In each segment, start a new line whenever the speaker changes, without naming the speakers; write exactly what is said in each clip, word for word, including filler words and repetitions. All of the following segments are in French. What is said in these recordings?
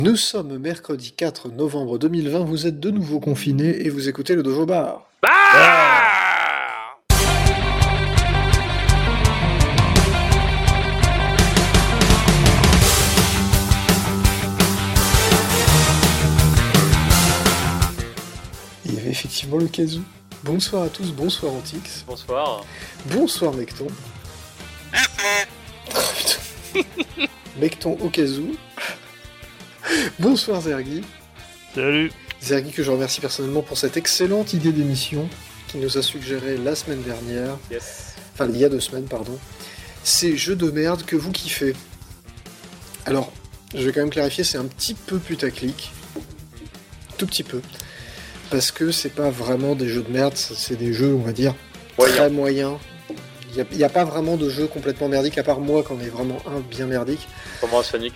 Nous sommes mercredi quatre novembre deux mille vingt, vous êtes de nouveau confinés et vous écoutez le Dojo Bar.
Ah
Il y avait effectivement le Kazoo. Bonsoir à tous, bonsoir Antix.
Bonsoir.
Bonsoir Mecton. Oh, putain. Mecton au Kazoo. Bonsoir Zergi.
Salut.
Zergi que je remercie personnellement pour cette excellente idée d'émission qu'il nous a suggéré la semaine dernière.
Yes.
Enfin, il y a deux semaines, pardon. Ces jeux de merde que vous kiffez. Alors, je vais quand même clarifier, c'est un petit peu putaclic. Tout petit peu. Parce que c'est pas vraiment des jeux de merde, c'est des jeux, on va dire,
Moyen.
très moyens. Il n'y a, a pas vraiment de jeu complètement merdique, à part moi, quand on est vraiment un bien merdique.
Comment un Sonic?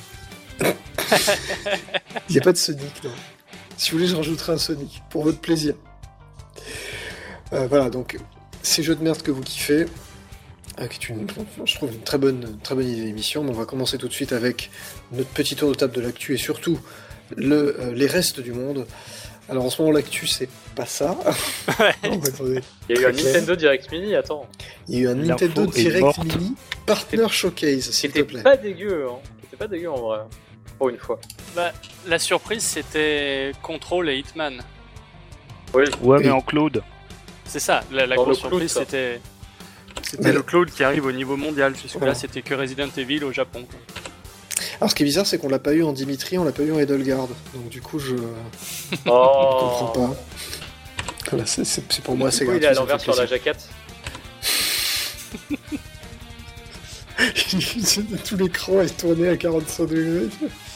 Il n'y a pas de Sonic, non. Si vous voulez, je rajouterai un Sonic, pour votre plaisir. Euh, voilà, donc, ces jeux de merde que vous kiffez, euh, qui est une, je trouve une très bonne, très bonne idée d'émission, mais on va commencer tout de suite avec notre petit tour de table de l'actu, et surtout, le, euh, les restes du monde. Alors, en ce moment, l'actu, c'est pas ça. Non, attendez.
Il y a eu un
Très
Nintendo Direct Mini, attends.
Il y a eu un
L'info
Nintendo
est
Direct
morte.
Mini Partner Showcase, s'il te
C'était
plaît.
pas dégueu, hein. C'était pas dégueu en vrai. Pour une fois.
Bah, la surprise, c'était Control et Hitman.
Oui.
Ouais,
Et-
mais en cloud.
C'est ça, la, la
Dans
grosse
le cloud,
surprise,
ça.
c'était c'était
Mais-
le cloud qui arrive au niveau mondial, puisque
Voilà.
là, c'était que Resident Evil au Japon. quoi.
Alors, ce qui est bizarre, c'est qu'on l'a pas eu en Dimitri, on l'a pas eu en Edelgard. Donc, du coup, je je
Oh.
comprends pas. Voilà, c'est, c'est- c'est pour moi, c'est
Du coup, il
gratuit.
est à
ça me
l'envers
fait
sur la
plaisir.
jaquette.
Tout l'écran est tourné à quarante-cinq degrés.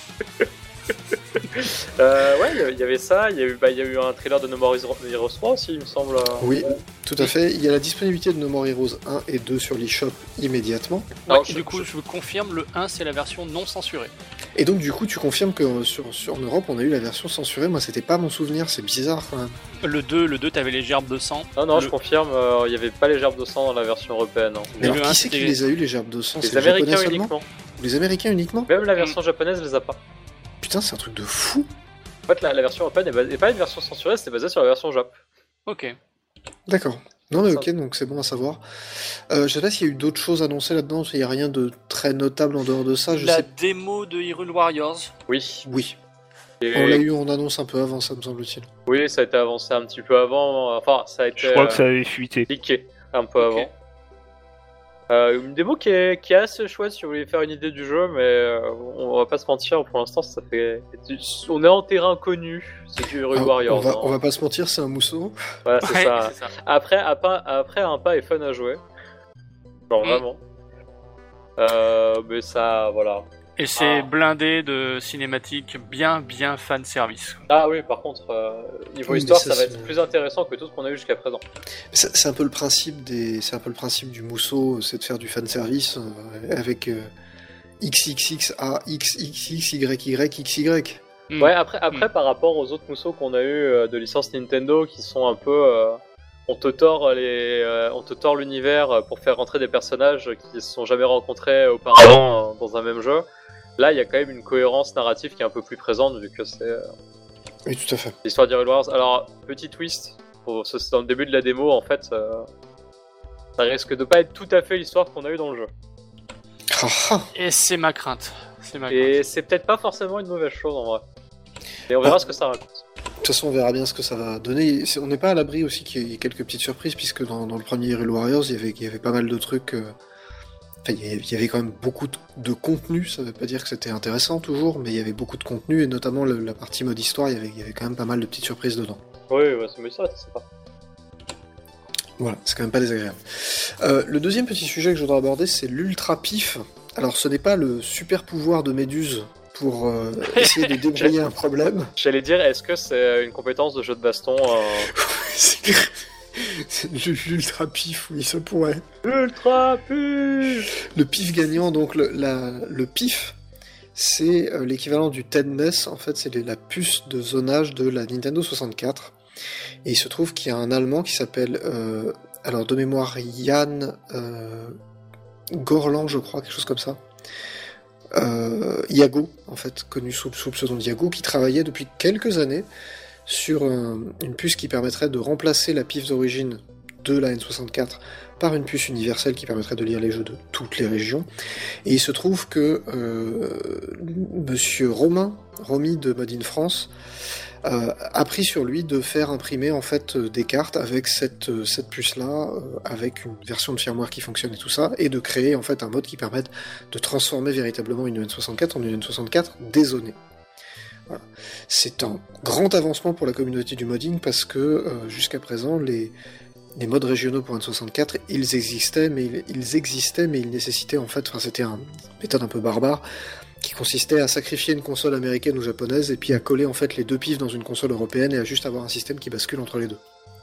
Euh, ouais, il y avait- il y avait ça. Il y a eu, bah, il y a eu un trailer de No More Heroes trois aussi, il me semble.
Oui, tout à fait. Il y a la disponibilité de No More Heroes un et deux sur l'eShop immédiatement.
Alors,
Ouais,
je-
du coup,
je-
je vous confirme, le un, c'est la version non censurée.
Et donc, du coup, tu confirmes que euh, sur, sur en Europe, on a eu la version censurée. Moi, c'était pas mon souvenir, c'est bizarre quand même.
Le deux, le deux, t'avais les gerbes de sang.
Non, non,
Le-
je confirme, euh, il y avait pas les gerbes de sang dans la version européenne. hein.
Mais
Et
alors,
le
qui
un,
c'est qui
c'était-
les a eu, les gerbes de sang?
Les
C'est les Japonais
Américains
seulement
uniquement.
Les Américains uniquement?
Même la version japonaise les a pas.
Putain, c'est un truc de fou.
En fait, la, la version européenne est, bas- est pas une version censurée, c'était basé sur la version Jap.
Ok.
D'accord. Non mais
Ça-
ok, donc c'est bon à savoir. Euh, je sais pas s'il y a eu d'autres choses annoncées là-dedans, il n'y a rien de très notable en dehors de ça, je
la
sais.
démo de Hyrule Warriors.
Oui.
Oui,
Et-
on l'a eu en annonce un peu avant, ça me semble-t-il.
Oui, ça a été avancé un petit peu avant. Enfin, ça a été
Je crois
euh,
que ça avait fuité.
leaké un peu
Ok.
avant. Euh, une démo qui est, qui est assez chouette si vous voulez faire une idée du jeu, mais euh, on va pas se mentir, pour l'instant, ça fait. On est en terrain connu, c'est du Hyrule
Ah,
Warriors.
on, va,
hein.
on va pas se mentir, c'est un mousseau.
Voilà, c'est
Ouais,
ça.
c'est ça.
Après, un pas, après, un pas est fun à jouer. Genre
Mm.
vraiment. Euh, mais ça, voilà.
Et c'est
Ah.
blindé de cinématiques bien, bien fan service.
Ah oui, par contre, euh, niveau
Oui,
histoire,
mais
ça,
ça,
va
c'est-
être plus intéressant que tout ce qu'on a eu jusqu'à présent.
C'est c'est un peu le principe des, c'est un peu le principe du mousseau, c'est de faire du fan service euh, avec euh, X X X A X X X Y Y X Y.
Hmm.
Ouais, après, après par rapport aux autres mousseaux qu'on a eu euh, de licence Nintendo qui sont un peu. euh, on te tord les, euh, on te tord l'univers pour faire rentrer des personnages qui se sont jamais rencontrés auparavant euh, dans un même jeu. Là, il y a quand même une cohérence narrative qui est un peu plus présente vu que c'est euh,
Oui, tout à fait.
l'histoire d'Hyrule Warriors. Alors, petit twist, pour, c'est dans le début de la démo, en fait, euh, ça risque de pas être tout à fait l'histoire qu'on a eu dans le jeu.
Ah, ah.
Et c'est ma crainte. C'est ma crainte.
Et c'est peut-être pas forcément une mauvaise chose en vrai. Et on verra
Ah.
ce que ça raconte.
De toute façon, on verra bien ce que ça va donner. C'est- On n'est pas à l'abri aussi qu'il y ait quelques petites surprises, puisque dans, dans le premier Hyrule Warriors, il y avait, il y avait pas mal de trucs. euh, Enfin, il y avait- il y avait quand même beaucoup de, de contenu. Ça veut pas dire que c'était intéressant toujours, mais il y avait beaucoup de contenu, et notamment le- la partie mode histoire, il y, avait, il y avait quand même pas mal de petites surprises dedans.
Oui, ouais, c'est mais ça, c'est sympa.
Voilà, c'est quand même pas désagréable. Euh, le deuxième petit sujet que je voudrais aborder, c'est l'ultra pif. Alors, ce n'est pas le super pouvoir de Méduse pour euh, essayer de débrouiller un problème.
J'allais dire, est-ce que c'est une compétence de jeu de baston euh...
C'est c'est l'ultra pif, oui, ça pourrait.
Ultra puf.
Le pif gagnant, donc le, la- le pif, c'est euh, l'équivalent du T E D N E S, en fait, c'est les- la puce de zonage de la Nintendo soixante-quatre. Et il se trouve qu'il y a un Allemand qui s'appelle, euh, alors de mémoire, Yann euh, Gorland, je crois, quelque chose comme ça. euh, Iago, en fait, connu sous, sous le pseudo d'Iago, qui travaillait depuis quelques années sur un, une puce qui permettrait de remplacer la pif d'origine de la N soixante-quatre par une puce universelle qui permettrait de lire les jeux de toutes les régions. Et il se trouve que euh, Monsieur Romain, Romy de Mode in France, euh, a pris sur lui de faire imprimer en fait des cartes avec cette, cette puce-là, euh, avec une version de firmware qui fonctionne et tout ça, et de créer en fait un mode qui permette de transformer véritablement une N soixante-quatre en une N soixante-quatre dézonée. Voilà. C'est un grand avancement pour la communauté du modding parce que euh, jusqu'à présent les Les modes régionaux pour N soixante-quatre, ils existaient, mais ils, ils existaient, mais ils nécessitaient en fait, enfin c'était une méthode un peu barbare, qui consistait à sacrifier une console américaine ou japonaise et puis à coller en fait les deux pifs dans une console européenne et à juste avoir un système qui bascule entre les deux.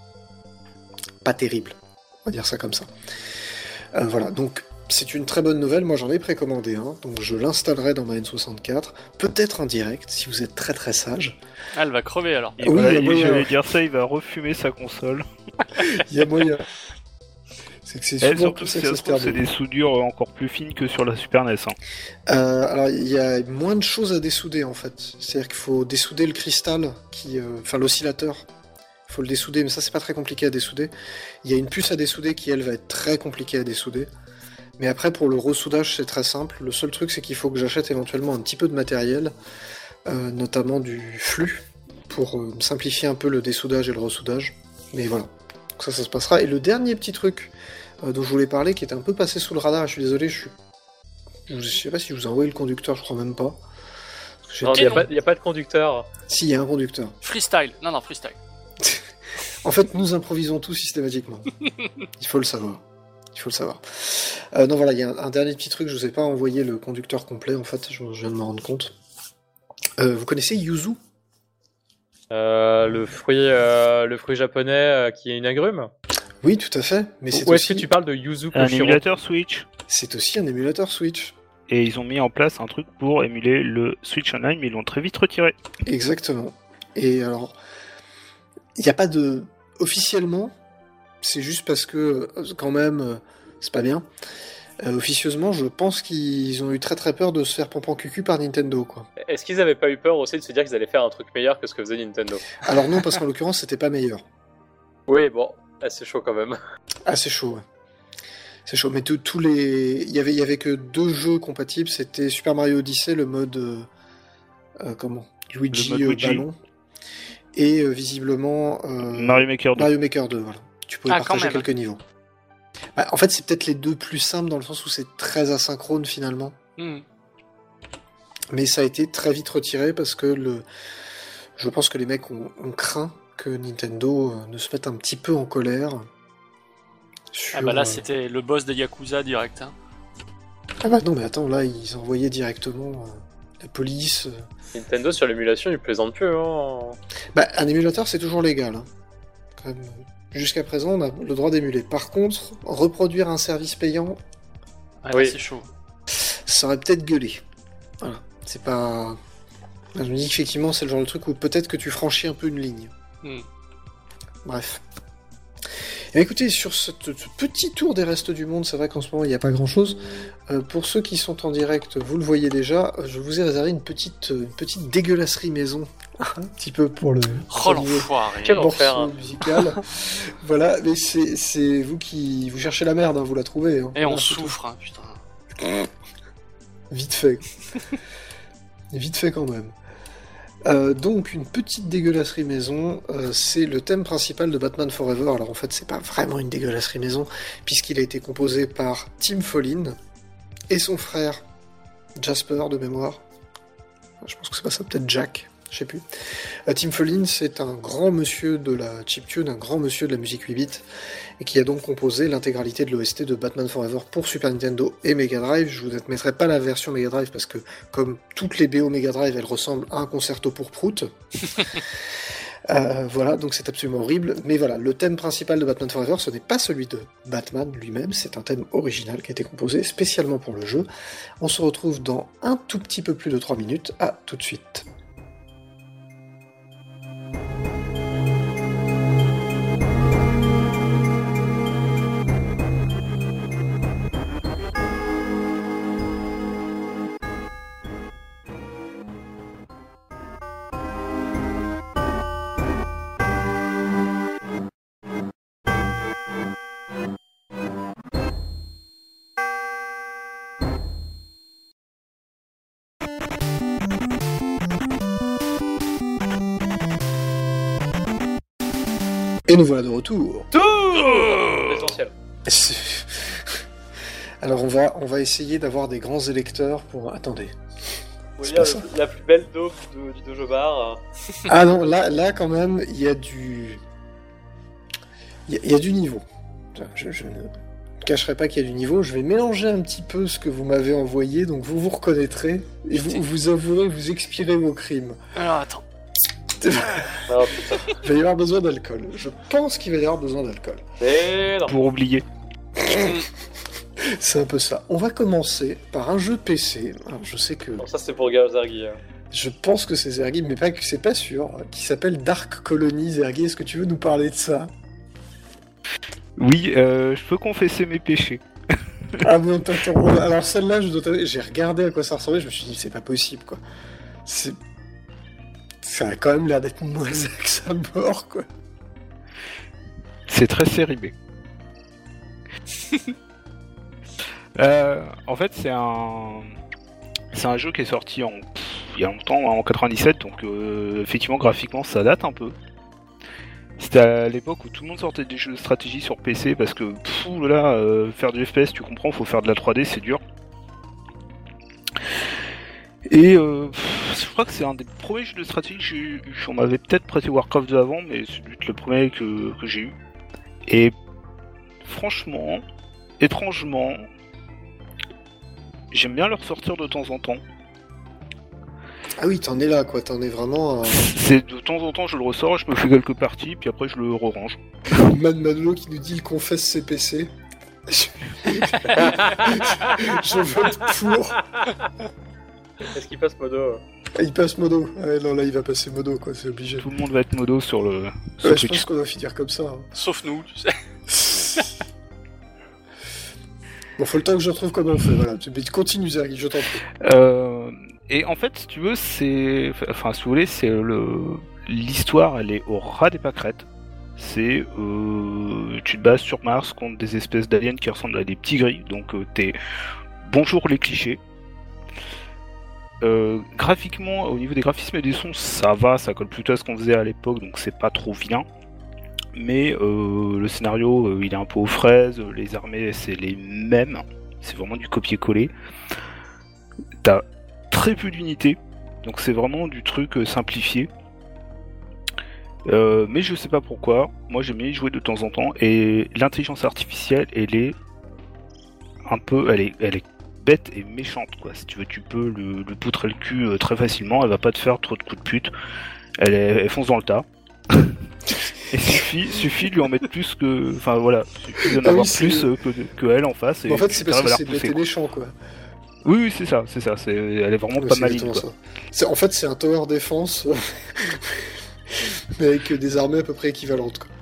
Pas terrible, on va dire ça comme ça. Euh, voilà, donc c'est une très bonne nouvelle, moi j'en ai précommandé un, donc je l'installerai dans ma N soixante-quatre, peut-être en direct, si vous êtes très très sage.
Ah, elle va crever alors.
Et
Oui,
voilà,
il y a moyen.
j'allais dire ça, il va refumer sa console.
Il y a moyen. C'est que c'est
Elle,
souvent
surtout
tout
si
ça que
ça
ça
se
se
trouve, c'est
termine.
des soudures encore plus fines que sur la Super N E S. Hein.
Euh, alors il y a moins de choses à dessouder en fait. C'est-à-dire qu'il faut dessouder le cristal, qui, euh, enfin l'oscillateur. Il faut le dessouder, mais ça c'est pas très compliqué à dessouder. Il y a une puce à dessouder qui elle va être très compliquée à dessouder. Mais après pour le ressoudage c'est très simple. Le seul truc c'est qu'il faut que j'achète éventuellement un petit peu de matériel, euh, notamment du flux, pour euh, simplifier un peu le dessoudage et le ressoudage. Mais voilà. Donc ça ça se passera. Et le dernier petit truc euh, dont je voulais parler, qui était un peu passé sous le radar, je suis désolé, je suis Je sais pas si je vous ai envoyé le conducteur, je crois même pas.
Non, il n'y a, pas- y a pas de conducteur.
Si, il y a un conducteur.
Freestyle. Non, non, freestyle.
En fait, nous improvisons tout systématiquement. Il faut le savoir. Il faut le savoir. Euh, non, voilà, il y a un, un dernier petit truc, je vous ai pas envoyé le conducteur complet, en fait, je, je viens de me rendre compte. Euh, vous connaissez Yuzu?
Euh, le fruit, euh, le fruit japonais euh, qui est une agrume.
Oui, tout à fait, mais c'est
Ou est-ce
aussi,
que tu parles de Yuzu
Un
Koshiro?
émulateur Switch.
c'est aussi un émulateur Switch.
Et ils ont mis en place un truc pour émuler le Switch Online, mais ils l'ont très vite retiré.
Exactement. Et alors, il n'y a pas de... Officiellement, c'est juste parce que, euh, quand même, euh, c'est pas bien. Euh, officieusement, je pense qu'ils ont eu très très peur de se faire pampan cucu par Nintendo, quoi.
Est-ce qu'ils avaient pas eu peur aussi de se dire qu'ils allaient faire un truc meilleur que ce que faisait Nintendo?
Alors non, parce qu'en l'occurrence, c'était pas meilleur.
Oui, bon, assez chaud quand même.
Ah, c'est chaud, ouais. C'est chaud, mais tous tous les... Il y avait, il y avait que deux jeux compatibles, c'était Super Mario Odyssey, le mode... euh, euh, comment Luigi,
Le mode
euh,
Luigi.
ballon. Et euh, visiblement... euh,
Mario Maker deux.
Mario Maker deux, voilà. Tu pouvais
Ah, quand
partager
même.
quelques niveaux. Bah, en fait, c'est peut-être les deux plus simples dans le sens où c'est très asynchrone finalement.
Hmm.
Mais ça a été très vite retiré parce que le... je pense que les mecs ont, ont craint que Nintendo euh, ne se mette un petit peu en colère. Sur,
Ah bah là,
euh,
c'était le boss de Yakuza direct. Hein.
Ah bah non, mais attends, là, ils envoyaient directement euh, la police. euh.
Nintendo sur l'émulation, ils plaisantent plus. Hein.
Bah, un émulateur, c'est toujours légal. Hein. Quand même, euh, jusqu'à présent, on a le droit d'émuler. Par contre, reproduire un service payant,
Ah,
Oui.
là, c'est chaud.
ça aurait peut-être gueulé. Voilà. C'est pas... Je me dis qu'effectivement, c'est le genre de truc où peut-être que tu franchis un peu une ligne.
Hmm.
Bref. Et écoutez, sur ce, ce petit tour des restes du monde, c'est vrai qu'en ce moment, il n'y a pas grand-chose. Euh, pour ceux qui sont en direct, vous le voyez déjà, je vous ai réservé une petite, une petite dégueulasserie maison. un petit peu pour le...
Oh
premier
l'enfoiré.
Quel
morceau
enfer, hein.
musical. Voilà, mais c'est c'est vous qui... Vous cherchez la merde, hein, vous la trouvez. Hein.
Et on
Voilà, c'est tout.
souffre, hein, putain.
Vite fait. Vite fait quand même. Euh, donc une petite dégueulasserie maison, euh, c'est le thème principal de Batman Forever. Alors en fait c'est pas vraiment une dégueulasserie maison, puisqu'il a été composé par Tim Follin et son frère Jasper de mémoire. Je pense que c'est pas ça, peut-être Jack, je sais plus. Euh, Tim Follin c'est un grand monsieur de la chiptune, un grand monsieur de la musique huit bits, et qui a donc composé l'intégralité de l'O S T de Batman Forever pour Super Nintendo et Mega Drive. Je vous mettrai pas la version Mega Drive parce que, comme toutes les B O Mega Drive, elles ressemblent à un concerto pour Prout. euh, voilà, donc c'est absolument horrible. Mais voilà, le thème principal de Batman Forever, ce n'est pas celui de Batman lui-même, c'est un thème original qui a été composé spécialement pour le jeu. On se retrouve dans un tout petit peu plus de trois minutes. À tout de suite. Et nous voilà de retour.
Tout l'essentiel.
Alors on va, on va essayer d'avoir des grands électeurs pour... Attendez.
Vous
C'est
voyez
pas ça.
la, la plus belle dope du, du Dojo Bar.
Ah non, là, là quand même, il y a du... Il y, a- il y a du niveau. Je, je ne cacherai pas qu'il y a du niveau. Je vais mélanger un petit peu ce que vous m'avez envoyé, donc vous vous reconnaîtrez, et vous, vous avouerez, vous expirez vos crimes.
Alors attends.
Oh putain.
Il va y avoir besoin d'alcool. Je pense qu'il va y avoir besoin d'alcool.
Mais non.
Pour oublier.
C'est un peu ça. On va commencer par un jeu P C. Alors, je sais que...
Bon, ça c'est pour Zergi.
Je pense que c'est Zergi, mais pas que c'est pas sûr. Qui s'appelle Dark Colony. Zergi, est-ce que tu veux nous parler de ça?
Oui, euh, je peux confesser mes péchés.
Ah mais attends, attends, alors celle-là, je dois t'avouer, j'ai regardé à quoi ça ressemblait, je me suis dit, c'est pas possible, quoi. C'est... Ça a quand même l'air d'être moins que ça mort, quoi.
C'est très série B. euh, en fait, c'est un... C'est un jeu qui est sorti en... pff, il y a longtemps, en quatre-vingt-dix-sept, donc euh, effectivement, graphiquement, ça date un peu. C'était à l'époque où tout le monde sortait des jeux de stratégie sur P C parce que pff, là, euh, faire du F P S, tu comprends, faut faire de la trois D, c'est dur. Et euh, pff, je crois que c'est un des premiers jeux de stratégie que j'ai eu. On m'avait peut-être prêté Warcraft deux avant, mais c'est le premier que, que j'ai eu. Et franchement, étrangement, j'aime bien le ressortir de temps en temps.
Ah oui, t'en es là, quoi, t'en es vraiment... un-
C'est de temps en temps, je le ressors, je me fais quelques parties, puis après je le re-range.
Man Manolo qui nous dit, il confesse ses P C. Je, je vote pour.
Est-ce qu'il passe modo?
Ah, il passe modo. Ouais, non, là, il va passer modo, quoi, c'est obligé.
Tout le monde va être modo sur le sur
Ouais, je
Twitch.
pense qu'on va finir comme ça. hein.
Sauf nous, tu sais.
Bon, faut le temps que je retrouve comment on fait, voilà. Mais continue, Zergi, je t'en prie.
Euh, et en fait, si tu veux, c'est, enfin, si vous voulez, c'est le l'histoire, elle est au ras des pâquerettes. C'est, euh, tu te bases sur Mars contre des espèces d'aliens qui ressemblent à des petits gris, donc euh, t'es bonjour les clichés. Euh, graphiquement, au niveau des graphismes et des sons, ça va, ça colle plutôt à ce qu'on faisait à l'époque, donc c'est pas trop vilain. Mais euh, le scénario, euh, il est un peu aux fraises, les armées, c'est les mêmes, c'est vraiment du copier-coller. T'as très peu d'unités, donc c'est vraiment du truc euh, simplifié. Euh, mais je sais pas pourquoi, moi j'aime bien y jouer de temps en temps, et l'intelligence artificielle, elle est un peu, elle est, elle est bête et méchante, quoi. Si tu veux, tu peux le, le poutrer le cul euh, très facilement, elle va pas te faire trop de coups de pute, elle, est, elle fonce dans le tas. Et suffit, suffit de lui en mettre plus que, enfin voilà, suffit d'en
Ah
avoir
oui, c'est-
plus euh, que, que elle en face. Et
En fait,
tu
c'est parce
arrives
que
à la
c'est
repousser,
bête et
quoi.
méchant, quoi.
Oui, oui, c'est ça, c'est ça. C'est, elle est vraiment
Ouais,
pas
c'est
maligne,
exactement
quoi.
ça. C'est- En fait, c'est un tower defense, mais avec des armées à peu près équivalentes, quoi.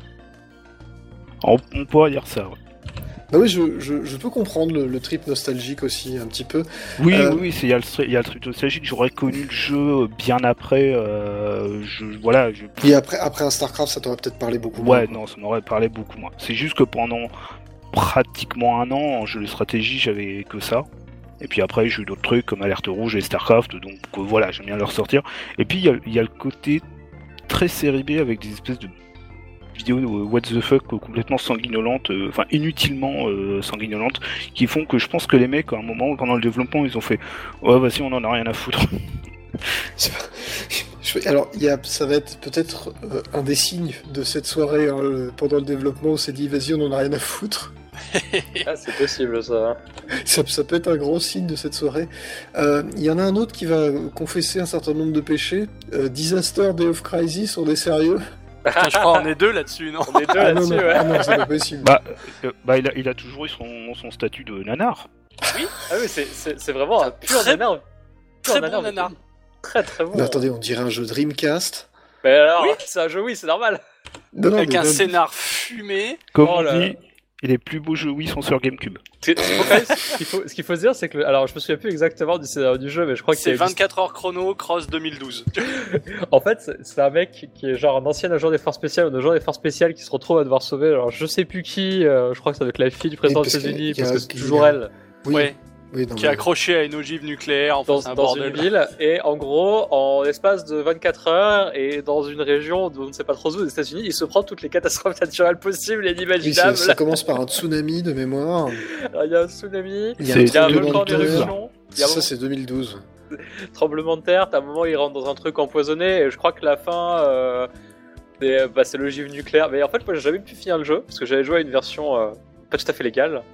On, on pourrait dire ça. Ouais.
Bah oui, je, je, je peux comprendre le, le trip nostalgique aussi, un petit peu.
Oui,
Euh,
oui, oui, c'est il y a le stri- il y a le truc nostalgique. J'aurais connu le jeu bien après. Euh, je, voilà, je,
Et après, après un StarCraft, ça t'aurait peut-être parlé beaucoup moins.
ouais, non, ça m'aurait parlé beaucoup moins. C'est juste que pendant pratiquement un an en jeu de stratégie, j'avais que ça. Et puis après, j'ai eu d'autres trucs comme Alerte Rouge et StarCraft, donc euh, voilà, j'aime bien le ressortir. Et puis il y a, il y a le côté très série B avec des espèces de vidéos euh, what the fuck euh, complètement sanguinolentes, euh, enfin inutilement euh, sanguinolentes, qui font que je pense que les mecs, à un moment, pendant le développement, ils ont fait ouais, vas-y, on en a rien à foutre.
C'est pas- Je- Alors, il y a, ça va être peut-être euh, un des signes de cette soirée, hein, le- pendant le développement, on s'est dit, vas-y, on en a rien à foutre.
Ah, c'est possible ça.
Ça, ça peut être un gros signe de cette soirée. Euh, Il y en a un autre qui va confesser un certain nombre de péchés. Euh, Disaster, Day of Crisis, on est sérieux?
Putain, je crois qu'on est deux là-dessus, non?
On est deux
Ah non,
là-dessus,
non,
ouais.
ah non, c'est pas possible.
bah, euh, bah il, a, il a toujours eu son, son statut de nanar.
Oui. Ah oui, c'est, c'est, c'est vraiment un pur
Très-
nanar. Pur
très bon
nanar, mais
nanar.
Très très bon.
Mais attendez, on dirait un jeu Dreamcast.
Mais alors,
Oui.
c'est un jeu, oui, c'est normal.
Non, non,
Avec
mais
un
même-
scénar fumé.
Comme
Oh
on
là
dit, et les plus beaux jeux Wii sont sur GameCube.
C'est- c'est- faut quand même- Ce qu'il faut, ce qu'il faut se dire, c'est que, le- alors, je me souviens plus exactement du scénario du jeu, mais je crois que
C'est
c'est
vingt-quatre heures chrono, Cross deux mille douze.
En fait, c'est- c'est un mec qui est genre un ancien agent des forces spéciales, ou un agent des forces spéciales qui se retrouve à devoir sauver, alors je sais plus qui, euh, je crois que ça doit être la fille du président
Oui,
des
parce
États-Unis,
qu'il y a-
parce que c'est
il y a-
toujours elle.
Oui.
Ouais.
Oui, non,
qui
mais-
est accroché à une ogive nucléaire, enfin
dans,
c'est un
dans
bordel.
une ville, et en gros, en l'espace de vingt-quatre heures, et dans une région dont on ne sait pas trop où, aux États-Unis, il se prend toutes les catastrophes naturelles possibles et
Oui, ça,
inimaginables.
ça commence par un tsunami de mémoire.
Alors, il y a un tsunami,
Il y a
C'est-
il y a un
tremblement
volcan
de terre.
d'éruption, il y a un
Ça, c'est deux mille douze.
tremblement de terre, t'as un moment, il rentre dans un truc empoisonné, et je crois que la fin, euh, c'est bah, c'est l'ogive nucléaire. Mais en fait, moi, j'ai jamais pu finir le jeu, parce que j'avais joué à une version euh, pas tout à fait légale.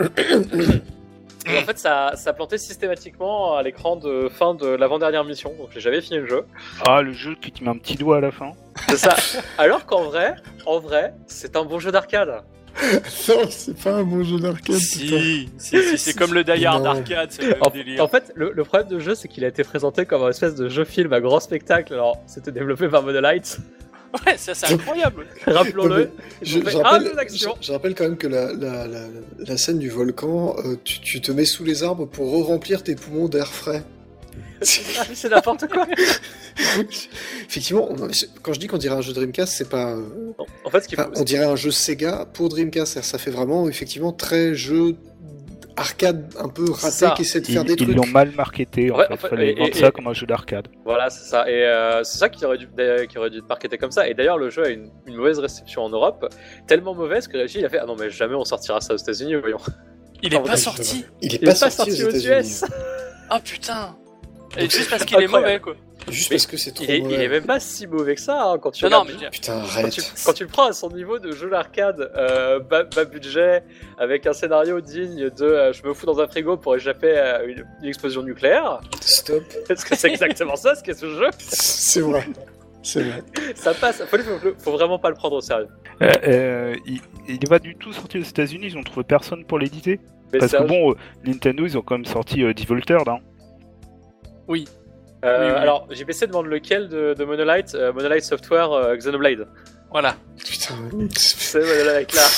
Et en fait, ça, ça plantait systématiquement à l'écran de fin de l'avant-dernière mission, donc j'ai jamais fini le jeu.
Ah, le jeu qui te met un petit doigt à la fin.
C'est ça. Alors qu'en vrai, en vrai, c'est un bon jeu d'arcade.
Non, c'est pas un bon jeu d'arcade. putain.
Si, si, si, c'est comme le Die Hard
Non.
arcade, c'est le même
En,
délire.
en fait, le, le problème de jeu, c'est qu'il a été présenté comme un espèce de jeu-film à grand spectacle. Alors, c'était développé par Monolith,
Ouais, ça c'est incroyable.
rappelons-le. Ils
Je,
ont fait
je
un
rappelle,
jeu d'action.
je- je rappelle quand même que la, la, la, la scène du volcan, euh, tu, tu te mets sous les arbres pour re-remplir tes poumons d'air frais.
C'est n'importe quoi.
Effectivement, on- quand je dis qu'on dirait un jeu Dreamcast, c'est pas. euh,
En fait, ce qu'il faut,
enfin, on dirait un jeu Sega pour Dreamcast. C'est-à-dire, ça fait vraiment, effectivement, très jeu arcade un peu raté
ça.
qui essaie de
Ils
faire des
ils
trucs.
l'ont mal marketé, en
Ouais,
fait.
en fait,
Fallait
et-
vendre
et-
ça
et-
comme un jeu d'arcade.
Voilà, c'est ça. Et euh, c'est ça qui aurait dû, qui aurait dû être marketé comme ça. Et d'ailleurs, le jeu a une, une mauvaise réception en Europe, tellement mauvaise que Reggie il a fait ah non mais jamais on sortira ça aux États-Unis, voyons.
Il est
Ah,
pas
ouais,
sorti.
Il est
Il
pas,
est pas
sorti,
sorti
aux
aux
États-Unis.
U S.
Ah putain. Et
Donc,
juste
c'est
parce qu'il est
incroyable.
mauvais quoi.
Juste
Mais
parce que c'est trop
Il est, il
mauvais.
est même pas si mauvais que ça hein, quand tu
Non, non,
regardes-
mais
Putain,
Quand
arrête.
tu, quand tu le prends à son niveau de jeu d'arcade, euh, bas, bas budget, avec un scénario digne de euh, je me fous dans un frigo pour échapper à une, une explosion nucléaire,
Stop.
est-ce que c'est exactement ça ce qu'est ce jeu?
C'est vrai. C'est vrai.
Ça passe, faut, faut, faut vraiment pas le prendre au sérieux.
Euh, euh, il, il est pas du tout sorti aux États-Unis, ils ont trouvé personne pour l'éditer.
Mais
Parce
c'est
que
un
bon, euh, Nintendo, ils ont quand même sorti euh, Devolted, hein.
Euh,
Oui, oui.
Alors, J P C demande lequel de, de Monolith euh, Monolith Software euh, Xenoblade.
Voilà.
Putain.
C'est Monolith là.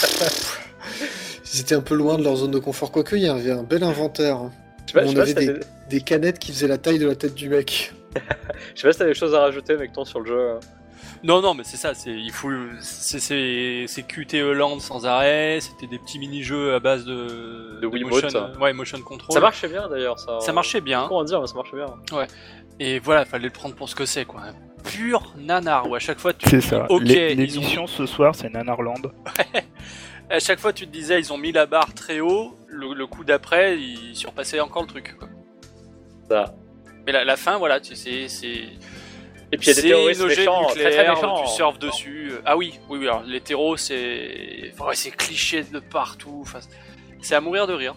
Ils étaient un peu loin de leur zone de confort. Quoique, il y avait un bel inventaire. hein.
Je sais pas, je
On
sais pas
avait
si t'as
des,
des-
des canettes qui faisaient la taille de la tête du mec.
je sais pas si t'as des choses à rajouter, Mecton, sur le jeu.
Non, non, mais c'est ça, c'est il faut c'est c'est c'est Q T E Land sans arrêt, c'était des petits mini-jeux à base de
De Wiimote,
motion,
ça.
ouais, motion control.
Ça marchait bien d'ailleurs, ça.
Ça marchait bien.
Comment dire, mais ça marchait bien.
Et voilà, fallait le prendre pour ce que c'est quoi. Un pur nanar où à chaque fois tu
C'est
te
ça.
dis, OK,
L'é-
ils ont
L'émission ce soir, c'est Nanarland.
à chaque fois tu te disais ils ont mis la barre très haut, le, le coup d'après, ils surpassaient encore le truc quoi.
Ça.
Mais la, la fin voilà, tu sais, c'est
Et puis il y a des
c'est
terroristes
une ogive
méchants, très très
nucléaire,
méchants.
tu surfes dessus. Ah oui, oui, oui. Alors les terreaux, c'est, enfin, ouais, c'est cliché de partout. Enfin, c'est à mourir de rire.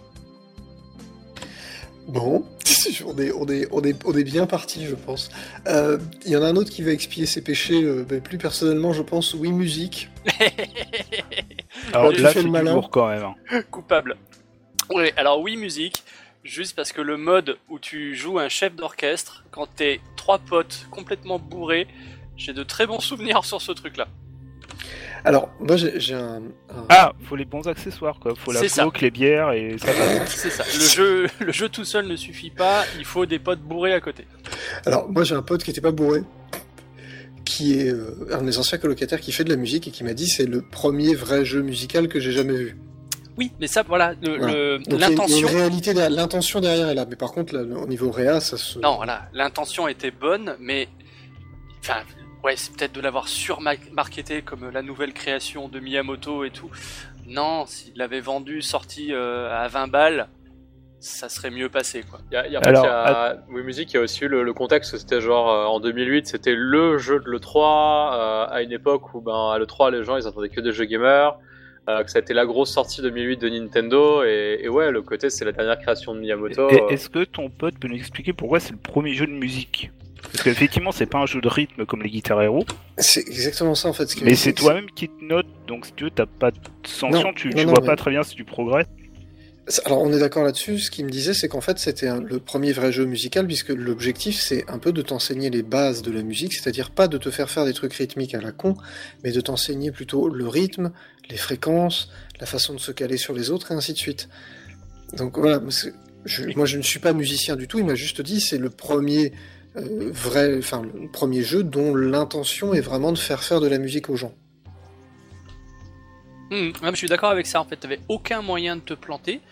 Bon, on est, on est, on est, on est bien parti, je pense. Euh, Il y en a un autre qui va expier ses péchés, euh, mais plus personnellement, je pense, oui, musique.
Alors
tu
là,
fais
c'est
le
du
malin.
lourd quand même. hein.
Coupable. Oui. Alors oui, musique. Juste parce que le mode où tu joues un chef d'orchestre, quand t'es trois potes complètement bourrés, j'ai de très bons souvenirs sur ce truc-là.
Alors, moi, j'ai j'ai un... un-
Ah, faut les bons accessoires, quoi. Faut la
C'est ça.
coke, les bières et ça va.
C'est ça. Le jeu, le jeu tout seul ne suffit pas. Il faut des potes bourrés à côté.
Alors, moi, j'ai un pote qui était pas bourré, qui est euh, un de mes anciens colocataires qui fait de la musique et qui m'a dit c'est le premier vrai jeu musical que j'ai jamais vu.
Oui, mais ça, voilà, le-
Voilà.
le-
Donc, il y a une- il y a
l'intention.
une réalité, derrière- l'intention derrière est là, mais par contre, là, au niveau réa, ça se...
Non, voilà, l'intention était bonne, mais enfin, ouais, c'est peut-être de l'avoir surmarketé comme la nouvelle création de Miyamoto et tout. Non, s'il l'avait vendu, sorti euh, à vingt balles, ça serait mieux passé, quoi.
Il y a, il y a, en
Alors,
fait, il y a Wii Music, il y a aussi eu le, le contexte, c'était genre euh, en deux mille huit, c'était le jeu de l'E trois, euh, à une époque où ben, à l'E trois, les gens ils attendaient que des jeux gamers, euh, que ça a été la grosse sortie deux mille huit de Nintendo, et, et ouais, le côté c'est la dernière création de Miyamoto.
Et-
euh,
Est-ce que ton pote peut nous expliquer pourquoi c'est le premier jeu de musique? Parce qu'effectivement, c'est pas un jeu de rythme comme les Guitar Hero,
C'est exactement ça, en fait. Ce qui
mais
me-
c'est toi-même qui te note, donc si tu veux, t'as pas de sanction,
Non,
tu,
non,
tu
non,
vois
mais-
pas très bien si tu progresses.
Alors, on est d'accord là-dessus. Ce qu'il me disait, c'est qu'en fait, c'était un- le premier vrai jeu musical, puisque l'objectif, c'est un peu de t'enseigner les bases de la musique, c'est-à-dire pas de te faire faire des trucs rythmiques à la con, mais de t'enseigner plutôt le rythme, les fréquences, la façon de se caler sur les autres, et ainsi de suite. Donc voilà, c'est- je- moi je ne suis pas musicien du tout, il m'a juste dit c'est le premier euh, vrai, enfin le premier jeu dont l'intention est vraiment de faire faire de la musique aux gens.
Hum, ouais, mais je suis d'accord avec ça, en fait, t'avais aucun moyen de te planter.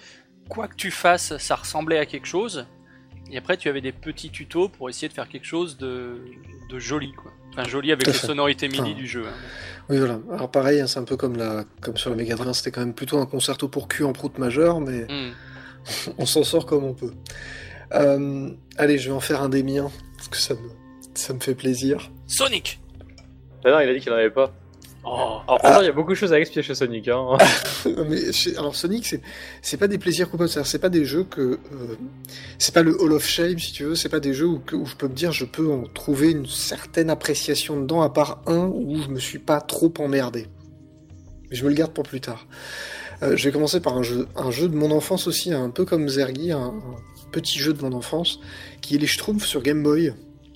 quoi que tu fasses, ça ressemblait à quelque chose. Et après, tu avais des petits tutos pour essayer de faire quelque chose de, de joli, quoi. Enfin, joli avec les sonorités MIDI enfin, du jeu. Hein.
Oui, voilà. Alors pareil, hein, c'est un peu comme, la, comme sur la Mega Drive, c'était quand même plutôt un concerto pour cul en prout majeur, mais mm. on s'en sort comme on peut. Euh, allez, je vais en faire un des miens, parce que ça me, ça me fait plaisir.
Sonic.
Ah non, il a dit qu'il n'en avait pas. Oh. Alors pourtant, il ah. y a beaucoup de choses à expier chez Sonic. Hein.
Mais chez... Alors Sonic, c'est... c'est pas des plaisirs coupables, c'est pas des jeux que... Euh... C'est pas le Hall of Shame, si tu veux, c'est pas des jeux où, où je peux me dire, je peux en trouver une certaine appréciation dedans, à part un où je me suis pas trop emmerdé. Mais je me le garde pour plus tard. Euh, je vais commencer par un jeu, un jeu de mon enfance aussi, un peu comme Zergy, un, un petit jeu de mon enfance, qui est les Schtroumpfs sur Game Boy.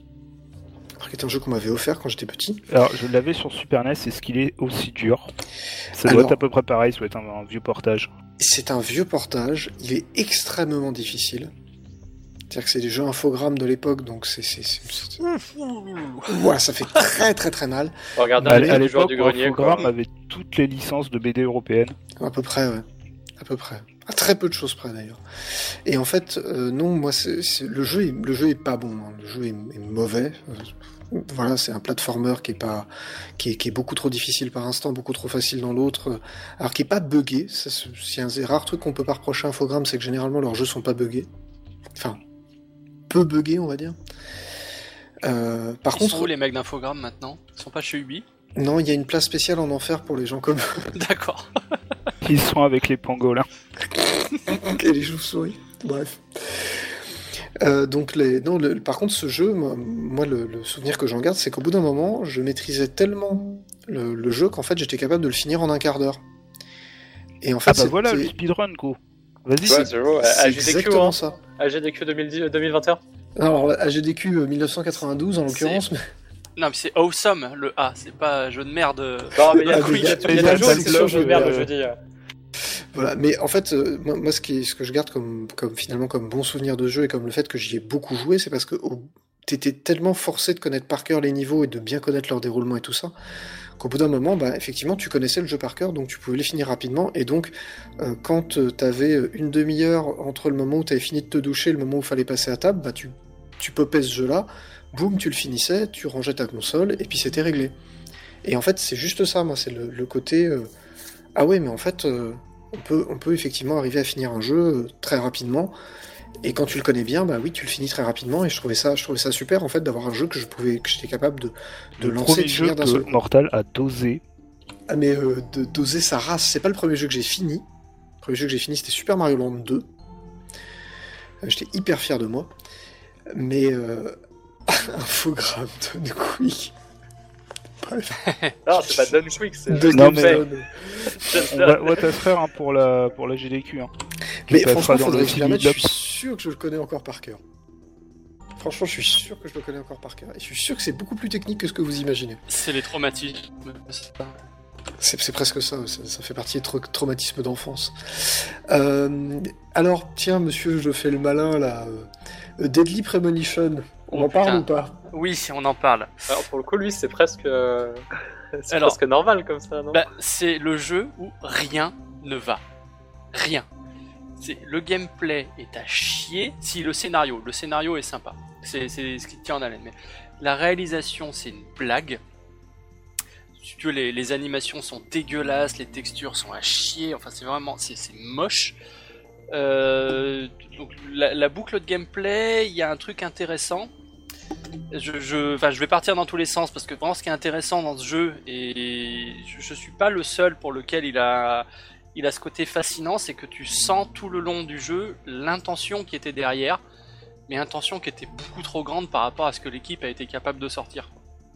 Qui est un jeu qu'on m'avait offert quand j'étais petit.
Alors, je l'avais sur Super N E S, est-ce qu'il est aussi dur ? Ça doit Alors, être à peu près pareil, ça doit être un, un vieux portage.
C'est un vieux portage, il est extrêmement difficile. C'est-à-dire que c'est des jeux infogrammes de l'époque, donc c'est... c'est, c'est, c'est... Ouais, ça fait très très très mal.
Regardez,
à, à l'époque, l'infogramme avait toutes les licences de B D européennes.
À peu près, ouais. À peu près. À très peu de choses près d'ailleurs. Et en fait, euh, non, moi, c'est, c'est... Le, jeu est... le jeu est pas bon, hein. Le jeu est, est mauvais. Voilà, c'est un platformer qui est pas, qui est, qui est beaucoup trop difficile par instant, beaucoup trop facile dans l'autre. Alors qui est pas buggé. Ça, c'est un des rares trucs qu'on peut pas reprocher à Infogrames, c'est que généralement leurs jeux sont pas buggés. Enfin, peu buggés, on va dire. Euh, par
Ils
contre,
sont où les mecs d'Infogrames maintenant ? Ils sont pas chez Ubi ?
Non, il y a une place spéciale en enfer pour les gens comme eux.
D'accord.
Ils sont avec les pangolins.
Et les chauves-souris. Bref. Euh, donc les... non, le... par contre, ce jeu, moi, moi le, le souvenir que j'en garde, c'est qu'au bout d'un moment, je maîtrisais tellement le, le jeu qu'en fait, j'étais capable de le finir en un quart d'heure. Et en fait,
ah bah c'était... voilà, le speedrun, quoi. Vas-y,
ouais,
c'est,
c'est, c'est,
c'est exactement hein. ça.
A G D Q deux mille dix, deux mille vingt et un
Alors, A G D Q mille neuf cent quatre-vingt-douze, en l'occurrence. Mais...
Non, mais c'est awesome, le A, c'est pas jeu de merde.
Non, mais il y a des jeux, c'est sûr, jeu de merde, je dis.
Voilà, mais en fait, euh, moi, moi ce, qui est, ce que je garde comme, comme finalement comme bon souvenir de jeu et comme le fait que j'y ai beaucoup joué, c'est parce que oh, t'étais tellement forcé de connaître par cœur les niveaux et de bien connaître leur déroulement et tout ça, qu'au bout d'un moment, bah, effectivement, tu connaissais le jeu par cœur, donc tu pouvais les finir rapidement, et donc, euh, quand euh, t'avais une demi-heure entre le moment où t'avais fini de te doucher et le moment où il fallait passer à table, bah, tu, tu popais ce jeu-là, boum, tu le finissais, tu rangeais ta console, et puis c'était réglé. Et en fait, c'est juste ça, moi, c'est le, le côté... Euh, ah ouais, mais en fait... Euh, On peut, on peut effectivement arriver à finir un jeu très rapidement, et quand tu le connais bien, bah oui, tu le finis très rapidement, et je trouvais ça, je trouvais ça super en fait d'avoir un jeu que je pouvais, que j'étais capable de, de
le
lancer,
de finir d'un seul. Mortal a dosé.
Ah mais euh, de doser sa race, c'est pas le premier jeu que j'ai fini. Le premier jeu que j'ai fini, c'était Super Mario Land deux. Euh, j'étais hyper fier de moi, mais euh... Infogrames de Quick.
Bref. Non, c'est pas Done Quick, c'est
de
non, mais on va, on va t'asseoir hein, pour la pour la G D Q. Hein,
mais franchement, faudrait que je je suis sûr que je le connais encore par cœur. Franchement, je suis sûr que je le connais encore par cœur. Et je suis sûr que c'est beaucoup plus technique que ce que vous imaginez.
C'est les traumatismes.
C'est, c'est presque ça, ça, ça fait partie des tra- traumatismes d'enfance. Euh, alors, tiens, monsieur, je fais le malin, là. Euh, Deadly Premonition, on oh, en parle putain. ou pas ?
Oui, on en parle.
Alors, pour le coup, lui, c'est presque... Euh... c'est Alors, presque normal, comme ça, non ?
Bah, c'est le jeu où rien ne va. Rien. C'est, le gameplay est à chier. Si, le scénario. Le scénario est sympa. C'est, c'est ce qui tient en haleine. Mais la réalisation, c'est une blague. Si tu veux, les, les animations sont dégueulasses, les textures sont à chier, enfin c'est vraiment, c'est, c'est moche. Euh, donc la, la boucle de gameplay, il y a un truc intéressant. Je, je, enfin, je vais partir dans tous les sens parce que vraiment ce qui est intéressant dans ce jeu, et je, je suis pas le seul pour lequel il a, il a ce côté fascinant, c'est que tu sens tout le long du jeu l'intention qui était derrière, mais intention qui était beaucoup trop grande par rapport à ce que l'équipe a été capable de sortir.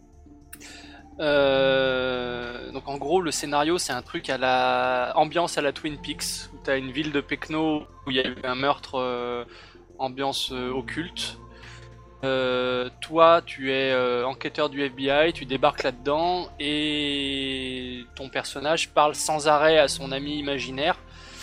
Euh, donc en gros le scénario c'est un truc à la ambiance à la Twin Peaks où t'as une ville de Pecno où il y a eu un meurtre euh, ambiance euh, occulte. Euh, toi tu es euh, enquêteur du F B I, tu débarques là-dedans et ton personnage parle sans arrêt à son ami imaginaire.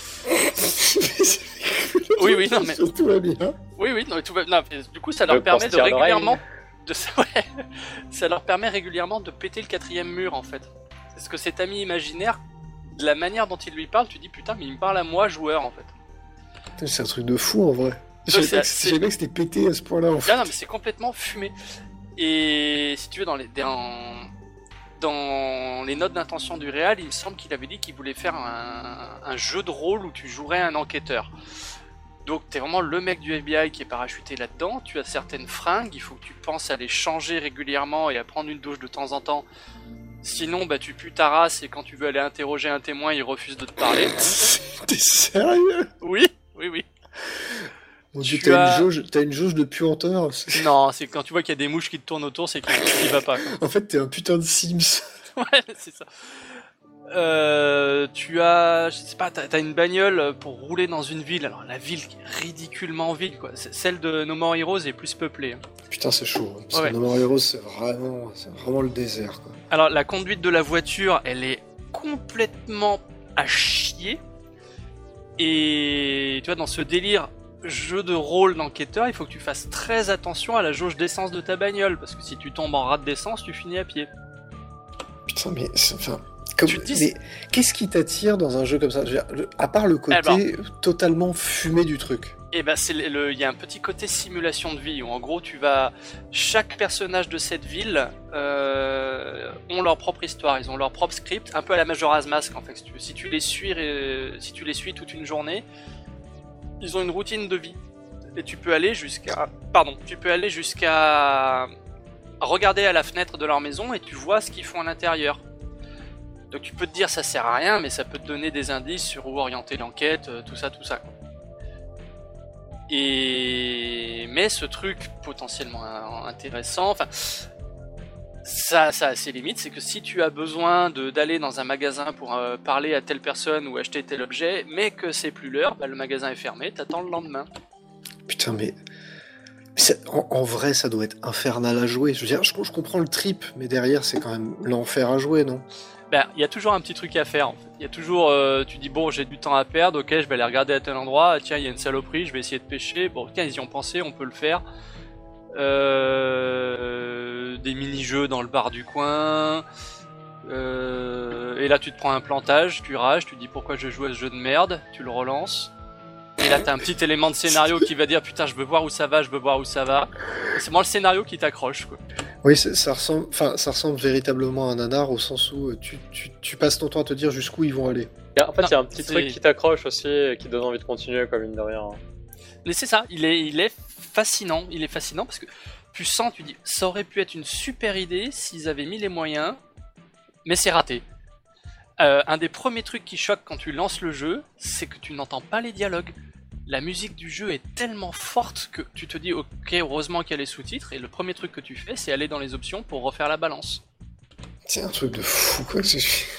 oui oui non mais
tout va bien.
Oui oui non, mais tout va... non, mais du coup ça leur permet de régulièrement De ça, ouais. Ça leur permet régulièrement de péter le quatrième mur en fait. Parce que cet ami imaginaire, de la manière dont il lui parle, tu dis putain mais il me parle à moi joueur en fait.
Putain, c'est un truc de fou en vrai. Je
Donc,
savais pas que
c'est-
je savais pas que c'était pété à ce point-là en fait.
Ah non, mais c'est complètement fumé. Et si tu veux, dans les, dans, dans les notes d'intention du réal, il me semble qu'il avait dit qu'il voulait faire un, un jeu de rôle où tu jouerais un enquêteur. Donc t'es vraiment le mec du F B I qui est parachuté là-dedans, tu as certaines fringues, il faut que tu penses à les changer régulièrement et à prendre une douche de temps en temps. Sinon, bah tu pues ta race et quand tu veux aller interroger un témoin, il refuse de te parler.
T'es sérieux?
Oui, oui, oui.
Mon Dieu,
Tu
t'as
as-
une jauge, t'as une jauge de puanteur. C'est-
Non, c'est quand tu vois qu'il y a des mouches qui te tournent autour, c'est qu'il qu'il va pas. Quoi.
En fait, t'es un putain de Sims.
Ouais, c'est ça. Euh, tu as, je sais pas, t'as, t'as une bagnole pour rouler dans une ville. Alors la ville qui est ridiculement vide, quoi. C'est- Celle de No More Heroes est plus peuplée. hein.
Putain, c'est chaud. hein, Parce
Ouais.
que No More Heroes, c'est vraiment, c'est vraiment le désert, quoi.
Alors la conduite de la voiture, elle est complètement à chier. Et tu vois, dans ce délire jeu de rôle d'enquêteur, il faut que tu fasses très attention à la jauge d'essence de ta bagnole, parce que si tu tombes en rate d'essence, tu finis à pied.
Putain, mais c'est- enfin, comme,
Tu te dis-
mais qu'est-ce qui t'attire dans un jeu comme ça? Je veux dire, le- à part le côté
Alors.
totalement fumé du truc.
Et ben c'est le, le- il y a un petit côté simulation de vie où en gros tu vas, chaque personnage de cette ville euh, ont leur propre histoire, ils ont leur propre script, un peu à la Majora's Mask en fait. Si tu, si tu les suis, euh, si tu les suis toute une journée, ils ont une routine de vie et tu peux aller jusqu'à, pardon, tu peux aller jusqu'à regarder à la fenêtre de leur maison et tu vois ce qu'ils font à l'intérieur. Donc tu peux te dire ça sert à rien, mais ça peut te donner des indices sur où orienter l'enquête, euh, tout ça, tout ça. Et mais ce truc potentiellement euh, intéressant, enfin ça, ça a ses limites, c'est que si tu as besoin de d'aller dans un magasin pour euh, parler à telle personne ou acheter tel objet, mais que c'est plus l'heure, bah, le magasin est fermé, t'attends le lendemain.
Putain, mais. mais c'est- en, en vrai, ça doit être infernal à jouer. Je veux dire, je, je comprends le trip, mais derrière, c'est quand même l'enfer à jouer, non?
Ben, il y a toujours un petit truc à faire en fait. Il y a toujours, euh, tu dis bon j'ai du temps à perdre, ok je vais aller regarder à tel endroit, ah, tiens il y a une saloperie, je vais essayer de pêcher, bon tiens ils y ont pensé, on peut le faire. Euh, des mini-jeux dans le bar du coin, euh, et là tu te prends un plantage, tu rages, tu dis pourquoi je joue à ce jeu de merde, tu le relances. Et là t'as un petit élément de scénario qui va dire putain je veux voir où ça va, je veux voir où ça va. Et c'est moi le scénario qui t'accroche quoi.
Oui, c'est- ça ressemble, enfin, ça ressemble véritablement à un nanar au sens où euh, tu, tu, tu passes ton temps à te dire jusqu'où ils vont aller.
Et en fait, il y a un
Non,
petit
c'est-
truc qui t'accroche aussi et qui donne envie de continuer, comme mine de rien.
Mais c'est ça, il est, il est fascinant, il est fascinant parce que tu sens, tu dis, ça aurait pu être une super idée s'ils avaient mis les moyens, mais c'est raté. Euh, un des premiers trucs qui choque quand tu lances le jeu, c'est que tu n'entends pas les dialogues. La musique du jeu est tellement forte que tu te dis, ok, heureusement qu'il y a les sous-titres, et le premier truc que tu fais, c'est aller dans les options pour refaire la balance.
C'est un truc de fou, quoi. c'est-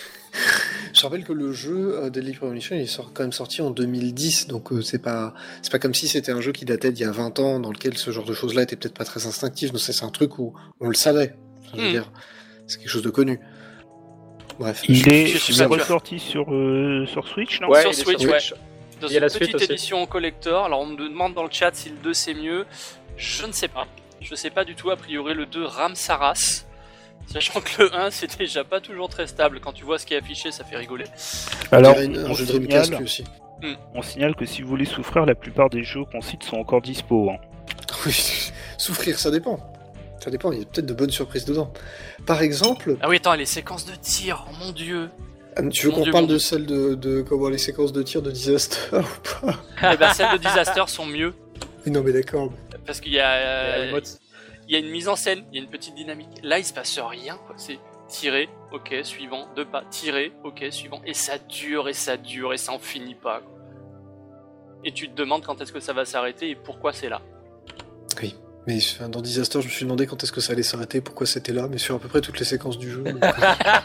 Je rappelle que le jeu euh, Deadly Premonition, il est sort- quand même sorti en deux mille dix, donc euh, c'est pas, c'est pas comme si c'était un jeu qui datait d'il y a vingt ans, dans lequel ce genre de choses-là était peut-être pas très instinctif. Donc c'est c'est un truc où on le savait. Enfin, je veux
Mm.
dire, c'est quelque chose de connu. Bref.
Il
je-
est
je suis
il est
pas sûr.
ressorti sur, euh, sur Switch, non
Ouais,
sur
il est
Switch,
sur
ouais.
Switch.
Dans
Il y a
une
la suite
petite
aussi.
édition collector, alors on me demande dans le chat si le deux c'est mieux, je ne sais pas. Je sais pas du tout, a priori le deux rame sa race. Sachant que le un c'est déjà pas toujours très stable, quand tu vois ce qui est affiché ça fait rigoler.
Alors,
on dirait une- un
on
jeu de Dreamcast
signale,
lui aussi.
on signale que si vous voulez souffrir, la plupart des jeux qu'on cite sont encore dispo. Hein.
Oui, souffrir, ça dépend. Ça dépend, il y a peut-être de bonnes surprises dedans. Par exemple,
Ah oui attends, les séquences de tir, oh mon dieu.
Anne, tu veux
Mon
qu'on
Dieu,
parle
mon
de
Dieu.
celle de, de comment les séquences de tir de Disaster ou pas?
Eh ben celles de Disaster sont mieux,
Oui, non mais d'accord.
parce qu'il y a,
Il y a la
euh,
motte.
il y a une mise en scène, il y a une petite dynamique. Là il se passe rien, quoi. C'est tirer, ok, suivant, deux pas, tirer, ok, suivant, et ça dure et ça dure et ça en finit pas. Quoi. Et tu te demandes quand est-ce que ça va s'arrêter et pourquoi c'est là.
Oui. Mais enfin, dans Disaster, je me suis demandé quand est-ce que ça allait s'arrêter, pourquoi c'était là, mais sur à peu près toutes les séquences du jeu. Donc euh,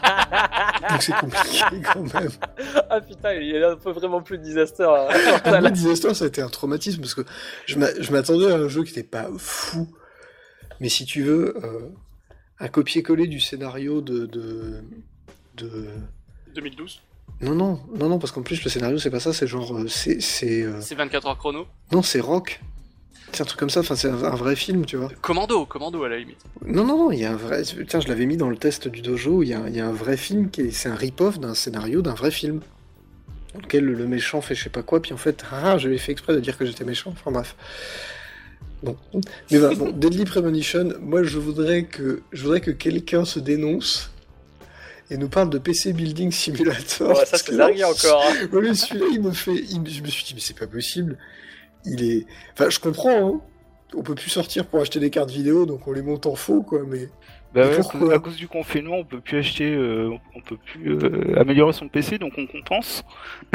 donc c'est compliqué quand même.
Ah putain, il y a un peu vraiment plus de disaster.
Pour moi, Disaster, ça a été un traumatisme parce que je m'a- je m'attendais à un jeu qui n'était pas fou, mais si tu veux, euh, un copier-coller du scénario de, de, de...
deux mille douze,
Non, non, non, non, parce qu'en plus le scénario c'est pas ça, c'est genre, euh, c'est, c'est, euh,
c'est vingt-quatre heures chrono.
non, c'est Rock. C'est un truc comme ça, enfin c'est un, un vrai film, tu vois.
Commando, commando à la limite.
Non, non, non, il y a un vrai. Tiens, je l'avais mis dans le test du dojo. Il y a, il y a un vrai film qui est. C'est un rip-off d'un scénario d'un vrai film. dans lequel le méchant fait je sais pas quoi, puis en fait, ah, j'avais fait exprès de dire que j'étais méchant, enfin bref. Bon. Mais voilà, bon, Deadly Premonition, moi je voudrais que je voudrais que quelqu'un se dénonce et nous parle de P C Building Simulator.
Ouais, ça c'est dingue encore. Hein.
Ouais, mais celui-là, il me fait... il- Je me suis dit, mais c'est pas possible. Il est... Enfin, je comprends, hein. On peut plus sortir pour acheter des cartes vidéo, donc on les monte en faux, quoi, mais...
Bah
Mais
ouais,
pourquoi
à cause du confinement, on peut plus acheter, euh, on peut plus euh, améliorer son P C, donc on compense.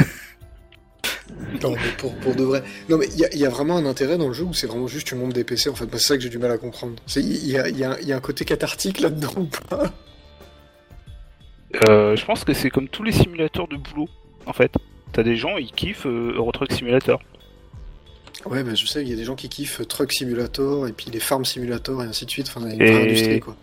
Non, mais pour, pour de vrai. Non, mais il y, a- il y a vraiment un intérêt dans le jeu où c'est vraiment juste tu montes des P C, en fait. Moi, c'est ça que j'ai du mal à comprendre. C'est- Il y a, il y, a, il y a un côté cathartique là-dedans ou pas?
Euh, je pense que c'est comme tous les simulateurs de boulot, en fait. T'as des gens, ils kiffent euh, Euro Truck Simulator.
Ouais, bah, je sais, il y a des gens qui kiffent Truck Simulator, et puis les Farm Simulator, et ainsi de suite. Enfin, il y a une
Et-
vraie industrie, quoi.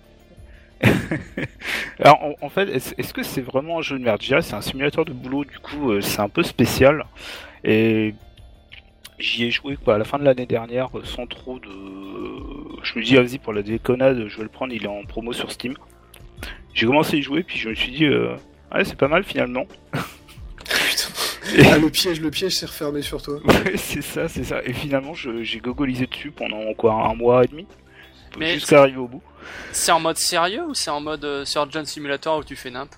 Alors, en, en fait, est-ce, est-ce que c'est vraiment un jeu de merde? Je dirais c'est un simulateur de boulot, du coup, euh, c'est un peu spécial. Et j'y ai joué quoi, à la fin de l'année dernière, euh, sans trop de... Je me dis, ah, vas-y, pour la déconnade, je vais le prendre, il est en promo sur Steam. J'ai commencé à y jouer, puis je me suis dit, euh, ouais, c'est pas mal finalement.
Putain. Ah, le piège, le piège s'est refermé sur toi.
Ouais, c'est ça, c'est ça. Et finalement, je- j'ai gogolisé dessus pendant quoi, un mois et demi,
Mais
jusqu'à arriver au bout.
C'est en mode sérieux ou c'est en mode euh, Surgeon Simulator où tu fais nimp?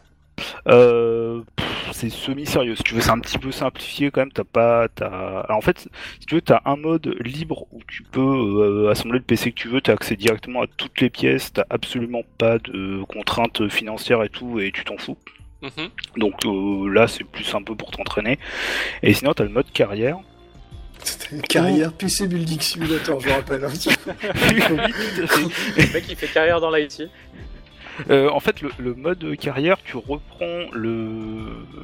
Euh, pff, c'est semi-sérieux. Si tu veux, c'est un petit peu simplifié quand même. T'as pas, t'as. Alors en fait, si tu veux, t'as un mode libre où tu peux euh, assembler le P C que tu veux. T'as accès directement à toutes les pièces. T'as absolument pas de contraintes financières et tout, et tu t'en fous.
Mhm.
Donc euh, là, c'est plus un peu pour t'entraîner. Et sinon, t'as le mode carrière.
C'était une carrière P C Building Simulator, je vous rappelle. Hein.
Oui, tout à fait.
Le mec il fait carrière dans l'I T.
Euh, en fait, le, le mode carrière, tu reprends le,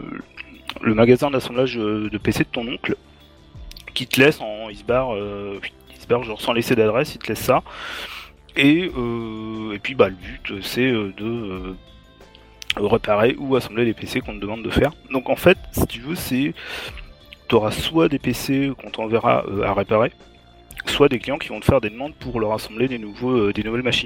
le magasin d'assemblage de P C de ton oncle, qui te laisse en il se barre, euh, il se barre genre sans laisser d'adresse, il te laisse ça. Et, euh, et puis bah le but c'est euh, de euh, réparer ou assembler les P C qu'on te demande de faire. Donc en fait, si tu veux, c'est t'auras soit des P C qu'on t'enverra euh, à réparer, soit des clients qui vont te faire des demandes pour leur assembler des nouveaux, euh, des nouvelles machines.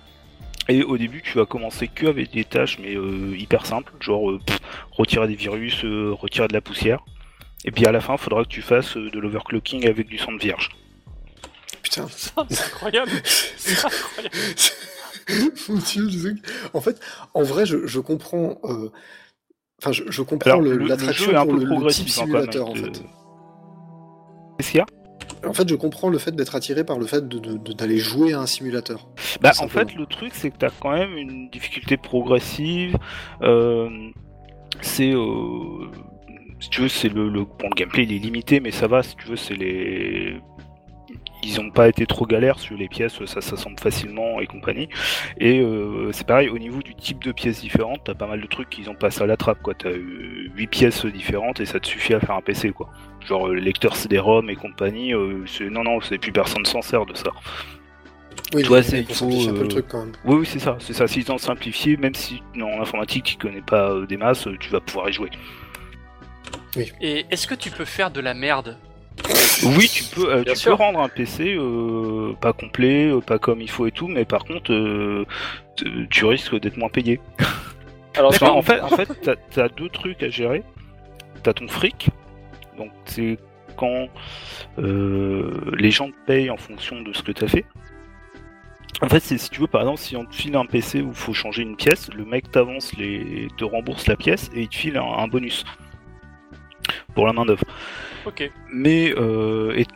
Et au début, tu vas commencer que avec des tâches, mais euh, hyper simples, genre euh, pff, retirer des virus, euh, retirer de la poussière. Et puis à la fin, il faudra que tu fasses euh, de l'overclocking avec du sang de vierge.
Putain.
C'est incroyable. C'est incroyable.
Mon Dieu, je sais que- En fait, en vrai, je, je comprends. euh, Enfin, je, je comprends
Alors,
le-
le- le
l'attraction
jeu est un
pour
peu
le, le type
progressif, hein, quand même,
simulateur, en
de-
fait.
Qu'est-ce qu'il y a?
En fait, je comprends le fait d'être attiré par le fait de- de- de- d'aller jouer à un simulateur.
Bah,
Tout
en
simplement.
fait, le truc, c'est que t'as quand même une difficulté progressive. Euh, c'est, euh, si tu veux, c'est le, le, bon, le gameplay il est limité, mais ça va. Si tu veux, c'est les, ils ont pas été trop galères sur les pièces, ça s'assemble facilement et compagnie. Et euh, c'est pareil au niveau du type de pièces différentes, t'as pas mal de trucs qu'ils ont passé à la trappe, quoi. T'as eu huit pièces différentes et ça te suffit à faire un P C, quoi. Genre euh, lecteur C D ROM et compagnie, euh, c'est... non non, c'est plus personne s'en sert de ça.
Oui,
Toi,
mais
c'est-
on
il
simplifie
faut,
un peu le
euh,
truc quand même.
Oui, oui, c'est ça, c'est ça. S'ils ont simplifié, même si en informatique tu connais pas euh, des masses, euh, tu vas pouvoir y jouer.
Et est-ce que tu peux faire de la merde?
Oui, tu peux, euh,
Bien
tu
sûr.
peux rendre un P C euh, pas complet, euh, pas comme il faut et tout, mais par contre, euh, t- tu risques d'être moins payé.
Alors
Parce
je
qu'en fait, en fait, t'as, t'as deux trucs à gérer. T'as ton fric, donc c'est quand euh, les gens te payent en fonction de ce que t'as fait. En fait, c'est si tu veux, par exemple, si on te file un P C où il faut changer une pièce, le mec t'avance les, te rembourse la pièce et il te file un, un bonus pour la main d'œuvre.
Ok.
Mais euh, et-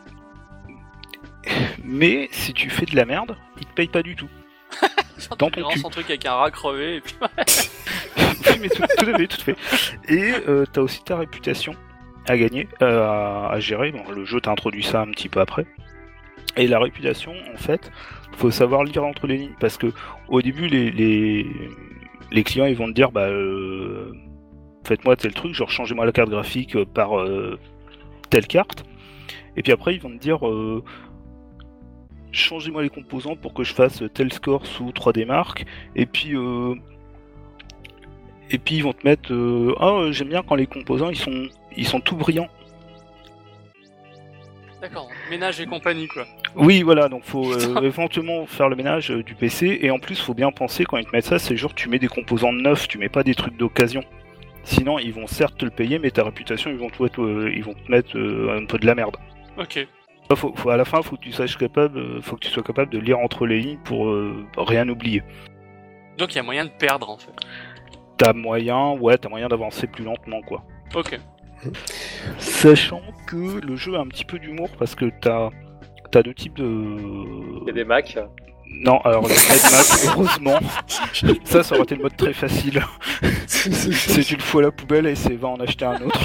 mais si tu fais de la merde, il te paye pas du tout. Dans ton cul.
son truc avec un rat crevé et puis
Oui, mais tout, tout à fait, tout à fait. Et euh, t'as aussi ta réputation à gagner, euh, à, à gérer. Bon, le jeu t'a introduit ça un petit peu après. Et la réputation, en fait, faut savoir lire entre les lignes, parce que au début, les les, les clients ils vont te dire, bah, euh, faites-moi tel truc, genre changez-moi la carte graphique par euh, telle carte. Et puis après, ils vont te dire, euh, changez-moi les composants pour que je fasse tel score sous trois D Mark. Et puis euh, et puis ils vont te mettre, euh, ah, euh, j'aime bien quand les composants ils sont ils sont tout brillants.
d'accord. Ménage et compagnie quoi.
Oui, voilà, donc faut euh,
Putain.
éventuellement faire le ménage euh, du P C, et en plus faut bien penser quand ils te mettent ça, c'est genre tu mets des composants neufs, tu mets pas des trucs d'occasion. Sinon, ils vont certes te le payer, mais ta réputation, ils vont te, euh, ils vont te mettre euh, un peu de la merde.
Ok.
Faut, faut, à la fin, faut que tu saches capable, faut que tu sois capable de lire entre les lignes pour euh, rien oublier.
Donc il y a moyen de perdre en fait.
T'as moyen, ouais, t'as moyen d'avancer plus lentement, quoi.
Ok.
Sachant que le jeu a un petit peu d'humour parce que t'as, t'as deux types de.
Il y a des Macs.
Non, alors le Mad Max, heureusement, ça, ça aurait été le mode très facile. C'est tu le fous à la poubelle et c'est va en acheter un autre.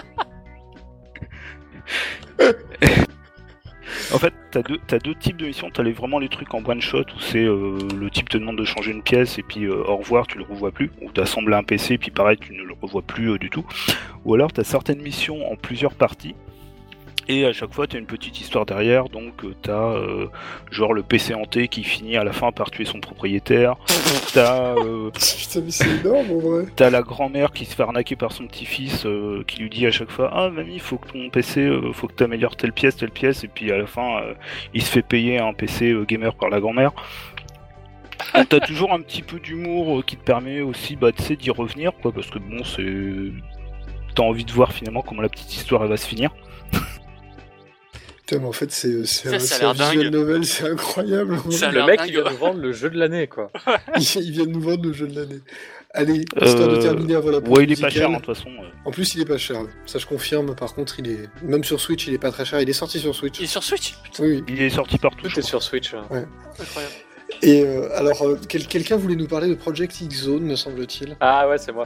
En fait, t'as deux, t'as deux types de missions. T'as les, vraiment les trucs en one shot où c'est euh, le type te demande de changer une pièce et puis euh, au revoir, tu le revois plus. Ou d'assembler un P C et puis pareil, tu ne le revois plus euh, du tout. Ou alors t'as certaines missions en plusieurs parties. Et à chaque fois, t'as une petite histoire derrière, donc euh, t'as euh, genre le P C hanté qui finit à la fin par tuer son propriétaire. T'as, euh,
Putain, mais c'est énorme en vrai.
T'as la grand-mère qui se fait arnaquer par son petit-fils, euh, qui lui dit à chaque fois « Ah, mamie, faut que ton P C, euh, faut que t'améliores telle pièce, telle pièce. » Et puis à la fin, euh, il se fait payer un P C euh, gamer par la grand-mère. Donc t'as toujours un petit peu d'humour euh, qui te permet aussi, bah, tu sais, d'y revenir, quoi, parce que bon, c'est... T'as envie de voir finalement comment la petite histoire elle va se finir.
Putain, mais en fait, c'est, c'est
Ça,
un,
ça a
c'est un
l'air
visual
dingue.
novel, c'est incroyable. en
Ça a
vrai.
Le
l'air
mec,
dingue.
il vient nous vendre le jeu de l'année, quoi.
Il il vient de nous vendre le jeu de l'année. Allez, histoire de
Euh,
terminer avant la pause
Ouais, il est pas
musicale.
cher, hein, de toute façon. euh.
En plus, il est pas cher. Ça, je confirme. Par contre, il est même sur Switch, il est pas très cher. Il est sorti sur Switch.
Il est sur Switch. Putain,
Oui, oui.
Il est sorti partout.
Tout est sur Switch. hein.
incroyable.
Et euh, alors, euh, quel- quelqu'un voulait nous parler de Project X Zone, me semble-t-il.
Ah ouais, c'est moi.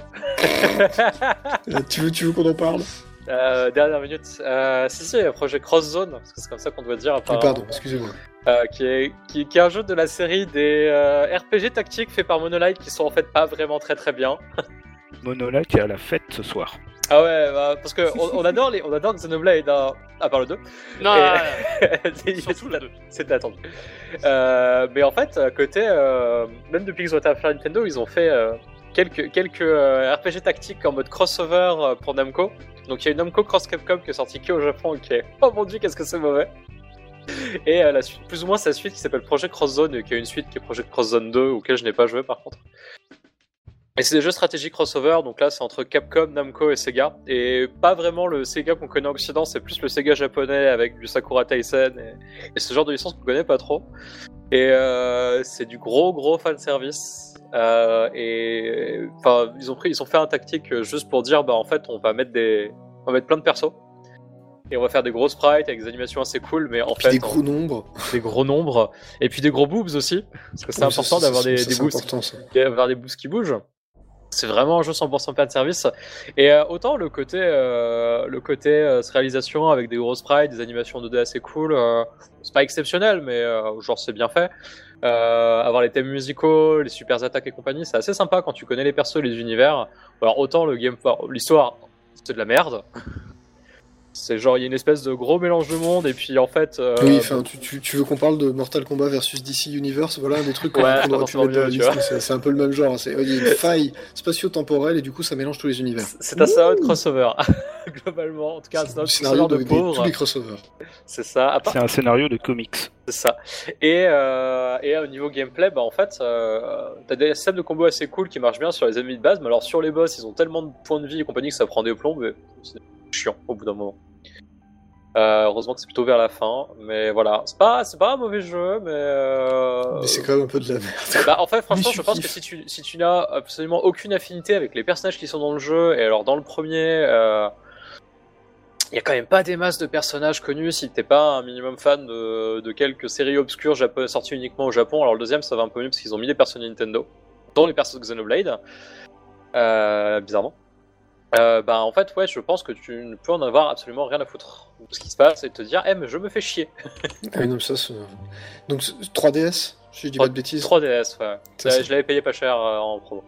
Euh, tu veux, tu veux qu'on en parle?
Euh, dernière minute. Euh, si, si, projet Cross Zone, parce que c'est comme ça qu'on doit dire.
Ah,
apparemment.
pardon, excusez-moi.
Euh, qui, est, qui, qui est un jeu de la série des euh, R P G tactiques faits par Monolith qui sont en fait pas vraiment très très bien.
Monolith est à la fête ce soir.
Ah ouais, bah, parce que on, on adore les, on adore Xenoblade, hein, à part le deux.
Non,
Et-
euh, surtout le deux.
C'était attendu. Euh, mais en fait, à côté, euh, même depuis qu'ils ont été à faire Nintendo, ils ont fait euh, quelques, quelques euh, R P G tactiques en mode crossover euh, pour Namco. Donc il y a une Namco Cross Capcom qui est sortie qui au Japon et qui est oh mon dieu, qu'est-ce que c'est mauvais. Et euh, la suite, plus ou moins sa suite qui s'appelle Project Cross Zone, et qui a une suite qui est Project Cross Zone deux, auquel je n'ai pas joué par contre. Et c'est des jeux stratégie crossover, donc là c'est entre Capcom, Namco et Sega. Et pas vraiment le Sega qu'on connaît en Occident, c'est plus le Sega japonais avec du Sakura Taisen et, et ce genre de licence qu'on connaît pas trop. Et euh, c'est du gros gros fanservice. Euh, et enfin, ils ont pris, ils ont fait un tactique juste pour dire bah en fait on va mettre des, on va mettre plein de persos. Et on va faire des gros sprites avec des animations assez cool, mais en
Puis
fait
des gros nombres.
on- des gros nombres et puis des gros boobs aussi, parce que c'est
Oui,
important
ça,
d'avoir
ça,
des,
ça,
des
c'est
boobs
important, ça.
d'avoir des boosts qui bougent. C'est vraiment un jeu cent pour cent pas de service. Et euh, autant le côté, euh, le côté euh, réalisation avec des gros sprites, des animations deux D assez cool, euh, c'est pas exceptionnel, mais euh, genre c'est bien fait. Euh, avoir les thèmes musicaux, les super attaques et compagnie, c'est assez sympa quand tu connais les persos, les univers. Alors autant le game, enfin, l'histoire, c'est de la merde. C'est genre il y a une espèce de gros mélange de monde et puis en fait. euh,
Oui, enfin, tu, tu, tu veux qu'on parle de Mortal Kombat versus D C Universe, voilà, des trucs qu'on
Ouais,
qu'on aurait
c'est
pu mettre dans la
mieux, tu
liste,
vois.
c'est, c'est un peu le même genre, hein, c'est, il y a une faille spatio-temporelle et du coup ça mélange tous les univers.
C'est un scénario de crossover, globalement. En tout cas, c'est un
Le
scénario
scénario
de,
de, des-
pauvres.
tous les crossovers.
C'est ça. À part
C'est un scénario de comics.
C'est ça. Et, euh, et au niveau gameplay, bah en fait, euh, t'as des systèmes de combos assez cool qui marchent bien sur les ennemis de base, mais alors sur les boss, ils ont tellement de points de vie et compagnie que ça prend des plombs, mais c'est chiant au bout d'un moment. Euh, heureusement que c'est plutôt vers la fin, mais voilà, c'est pas, c'est pas un mauvais jeu, mais. Euh...
Mais c'est quand même un peu de la merde.
Bah, en fait, franchement,
Mais
je
je
pense que
kiffe.
si tu, si tu n'as absolument aucune affinité avec les personnages qui sont dans le jeu, et alors dans le premier, euh, il y a quand même pas des masses de personnages connus si t'es pas un minimum fan de, de quelques séries obscures japonaises sorties uniquement au Japon. Alors le deuxième, ça va un peu mieux parce qu'ils ont mis des persos Nintendo, dont les persos de Xenoblade, euh, bizarrement. Euh, bah en fait, ouais, je pense que tu ne peux en avoir absolument rien à foutre de ce qui se passe et te dire, eh, mais je me fais chier.
Ah oui, non, mais ça, c'est... Donc c'est- trois D S, si je dis pas de bêtises.
trois D S, ouais.
Ça,
Euh,
c'est-
je l'avais payé pas cher euh, en promo.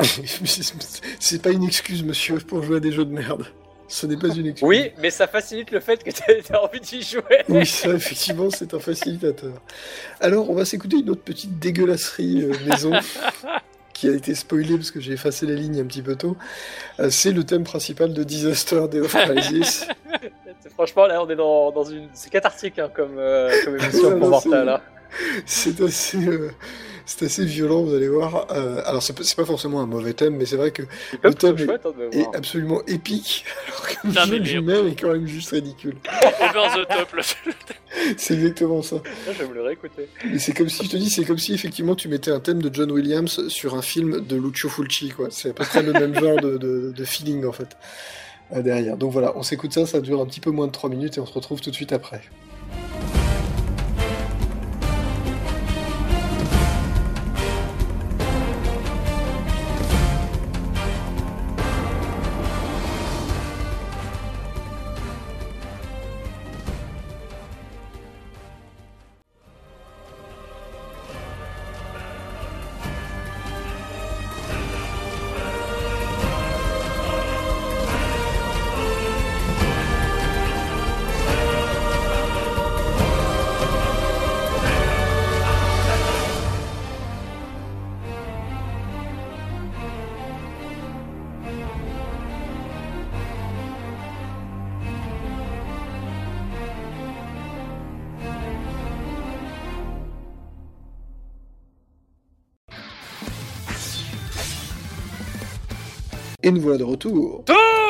C'est pas une excuse, monsieur, pour jouer à des jeux de merde. Ce n'est pas une excuse.
Oui, mais ça facilite le fait que t'aies envie d'y jouer.
Oui, ça, effectivement, c'est un facilitateur. Alors, on va s'écouter une autre petite dégueulasserie euh, maison qui a été spoilée parce que j'ai effacé la ligne un petit peu tôt. Euh, c'est le thème principal de Disaster Day of Crisis.
Franchement, là, on est dans, dans une. C'est cathartique hein, comme, euh, comme émission
Ouais,
pour
non, c'est-
Mortal. Hein.
C'est assez, euh, c'est assez violent, vous allez voir. Euh, alors, c'est pas, c'est pas forcément un mauvais thème, mais c'est vrai que
C'est pas
le thème
plutôt chouette, hein, de
est
voir.
absolument épique. Alors que le
Putain,
jeu
mais-
lui-même est quand même juste ridicule.
Over the top, là.
C'est exactement ça.
Ah, je vais me le réécouter.
Et c'est comme si, je te dis, c'est comme si effectivement tu mettais un thème de John Williams sur un film de Lucio Fulci, quoi. C'est à peu près le même genre de, de, de feeling, en fait, euh, derrière. Donc voilà, on s'écoute ça, ça dure un petit peu moins de trois minutes et on se retrouve tout de suite après. Et nous voilà de retour.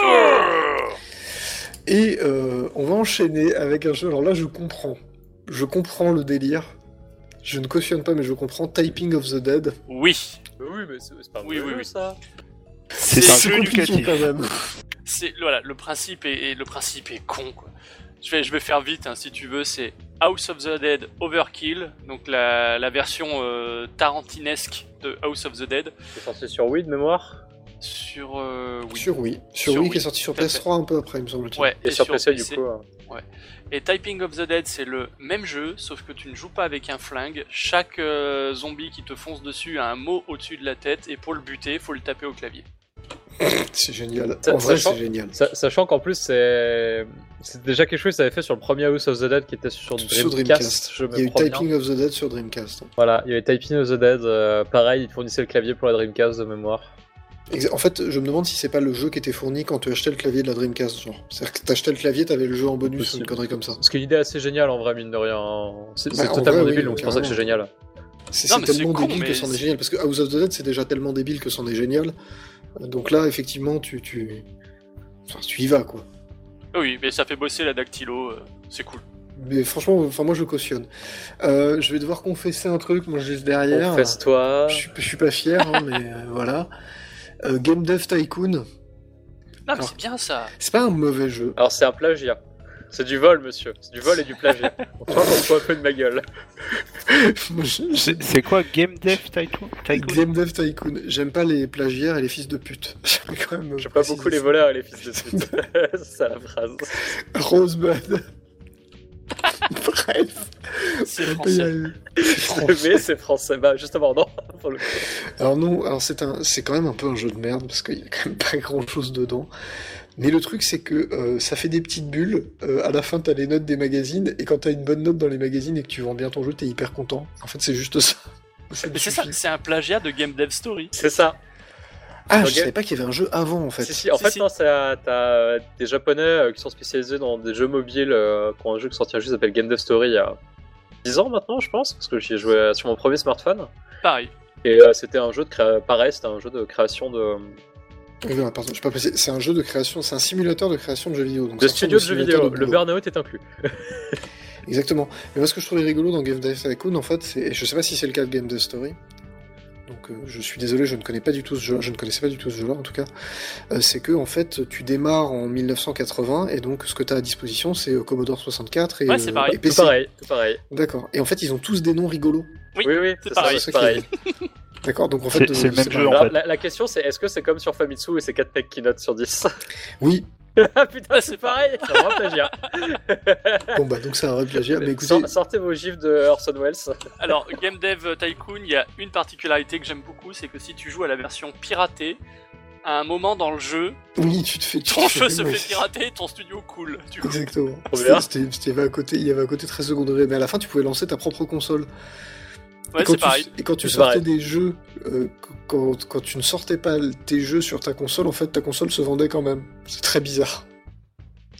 Et euh, on va enchaîner avec un jeu. Alors là, je comprends. Je comprends le délire. Je ne cautionne pas, mais je comprends. Typing of the Dead.
Oui.
Oui, mais c'est c'est pas
Oui,
mauvais,
oui, oui.
ça.
C'est
C'est
un
C'est
jeu
compliqué
éducatif.
quand même.
C'est voilà, le principe est, est- le principe est con quoi. Je vais, je vais faire vite hein, si tu veux. C'est House of the Dead Overkill, donc la, la version euh, tarantinesque de House of the Dead
C'est sorti sur Wii de mémoire.
sur euh, Wii.
Sur Wii. Sur,
Sur
Wii,
Wii,
qui est sorti sur
tout à
P S trois un peu après, il me semble-t-il.
Ouais.
Et, sur P C, du coup. hein.
Et Typing of the Dead, c'est le même jeu, sauf que tu ne joues pas avec un flingue. Chaque euh, zombie qui te fonce dessus a un mot au-dessus de la tête, et pour le buter, faut le taper au clavier.
C'est génial.
Ça-
en vrai,
sachant-
c'est génial.
Sa- Sachant qu'en plus, c'est c'est déjà quelque chose que ça avait fait sur le premier House of the Dead qui était sur Dreamcast.
Sur Dreamcast.
Je
Il y a
me
eu
crois bien.
Typing of the Dead sur Dreamcast.
Voilà, il y avait Typing of the Dead. euh, pareil, il fournissait le clavier pour la Dreamcast de mémoire.
Exa- En fait, je me demande si c'est pas le jeu qui était fourni quand tu achetais le clavier de la Dreamcast, genre. C'est-à-dire que t'achetais le clavier, t'avais le jeu en bonus ou
Possible.
une connerie comme ça.
Parce que l'idée est assez géniale en vrai, mine de rien. C'est
Bah,
c'est
en
totalement
vrai,
débile,
oui,
donc c'est pour ça que c'est génial.
C'est
Non,
c'est
mais c'est
tellement
con,
débile que
mais
c'en est
c'est-
génial. Parce que House of the Dead, c'est déjà tellement débile que c'en est génial. Euh, Donc là, effectivement, tu, tu... Enfin, tu y vas, quoi.
Oui, mais ça fait bosser la dactylo, euh, c'est cool.
Mais franchement, enfin, moi, je cautionne. Euh, je vais devoir confesser un truc, moi, juste derrière.
Confesse-toi.
Je suis, je suis pas fier, hein, mais euh, voilà. Euh, Game Dev Tycoon,
Non, mais
Alors-
c'est bien ça.
c'est pas un mauvais jeu.
Alors c'est un plagiat. C'est du vol, monsieur. C'est du vol et du plagiat. On croit qu'on se fout un peu de ma gueule.
Moi, je- je-
C'est c'est quoi Game Dev Tycoon Tycoon
Game Dev Tycoon. J'aime pas les plagiaires et les fils de pute. J'aime quand même
J'aime pas
préciser
beaucoup les
ça.
voleurs et les fils de pute. C'est ça la phrase.
Rosebud. Bref.
C'est
on peut y
français.
arriver. C'est français.
Mais c'est français. Bah justement, non. Pour le coup.
Alors non, alors c'est un, c'est quand même un peu un jeu de merde parce qu'il y a quand même pas grand chose dedans. Mais le truc c'est que euh, ça fait des petites bulles. Euh, à la fin t'as les notes des magazines et quand t'as une bonne note dans les magazines et que tu vends bien ton jeu, t'es hyper content. En fait c'est juste ça. Ça me
Mais c'est ça,
suffit.
c'est un plagiat de Game Dev Story.
C'est ça.
Ah,
Ok.
je savais pas qu'il y avait un jeu avant en fait.
Si, si, en
Si,
fait,
si.
non, c'est, euh, t'as euh, des japonais euh, qui sont spécialisés dans des jeux mobiles, euh, qui ont un jeu qui est sorti un jeu qui s'appelle Game Dev Story il y a dix ans maintenant, je pense, parce que j'y ai joué euh, sur mon premier smartphone.
Pareil.
Et euh, c'était un jeu de créa... pareil, c'était un jeu de création de,
Oui, voilà, pardon, je pas précisé. C'est un jeu de création, c'est un simulateur de création de jeux vidéo. Donc
de
ça
studio de
ressemble
jeux
au simulateur
vidéo. Le
boulot.
burn-out est inclus.
Exactement. Mais moi, ce que je trouvais rigolo dans Game Dev Tycoon, en fait, c'est, et je sais pas si c'est le cas de Game Dev Story, donc euh, je suis désolé, je ne connais pas du tout ce jeu, je ne connaissais pas du tout ce jeu-là en tout cas, euh, c'est que en fait, tu démarres en mille neuf cent quatre-vingts et donc ce que tu as à disposition, c'est euh, Commodore soixante-quatre et,
Ouais, c'est pareil.
et
Tout
P C.
pareil, tout pareil.
D'accord. Et en fait, ils ont tous des noms rigolos.
Oui,
Oui, oui,
c'est
c'est
pareil.
ça, c'est pareil.
D'accord. Donc en fait,
C'est- c'est le même
pas-
jeu, en
Alors,
fait.
la, la question c'est, est-ce que c'est comme sur Famitsu et c'est quatre mecs qui notent sur dix?
Oui.
Ah putain, c'est pareil, c'est vraiment plagiat.
Bon bah donc c'est un vrai plagiat. Mais écoutez,
Sor- Sortez vos gifs de Orson Welles.
Alors, Game Dev Tycoon, il y a une particularité que j'aime beaucoup, c'est que si tu joues à la version piratée, à un moment dans le jeu,
oui, tu te fais. tu
ton
te
jeu
fais-
se
ouais.
fait pirater et ton studio coule. Du coup.
Exactement.
Trop bien.
C'était, c'était- il y avait à côté, il y avait à côté très second degré, mais à la fin, tu pouvais lancer ta propre console.
Ouais,
Et quand
c'est
tu-
pareil.
Et quand tu
C'est
sortais
pareil.
des jeux, euh, quand, quand tu ne sortais pas tes jeux sur ta console, en fait, ta console se vendait quand même. C'est très bizarre.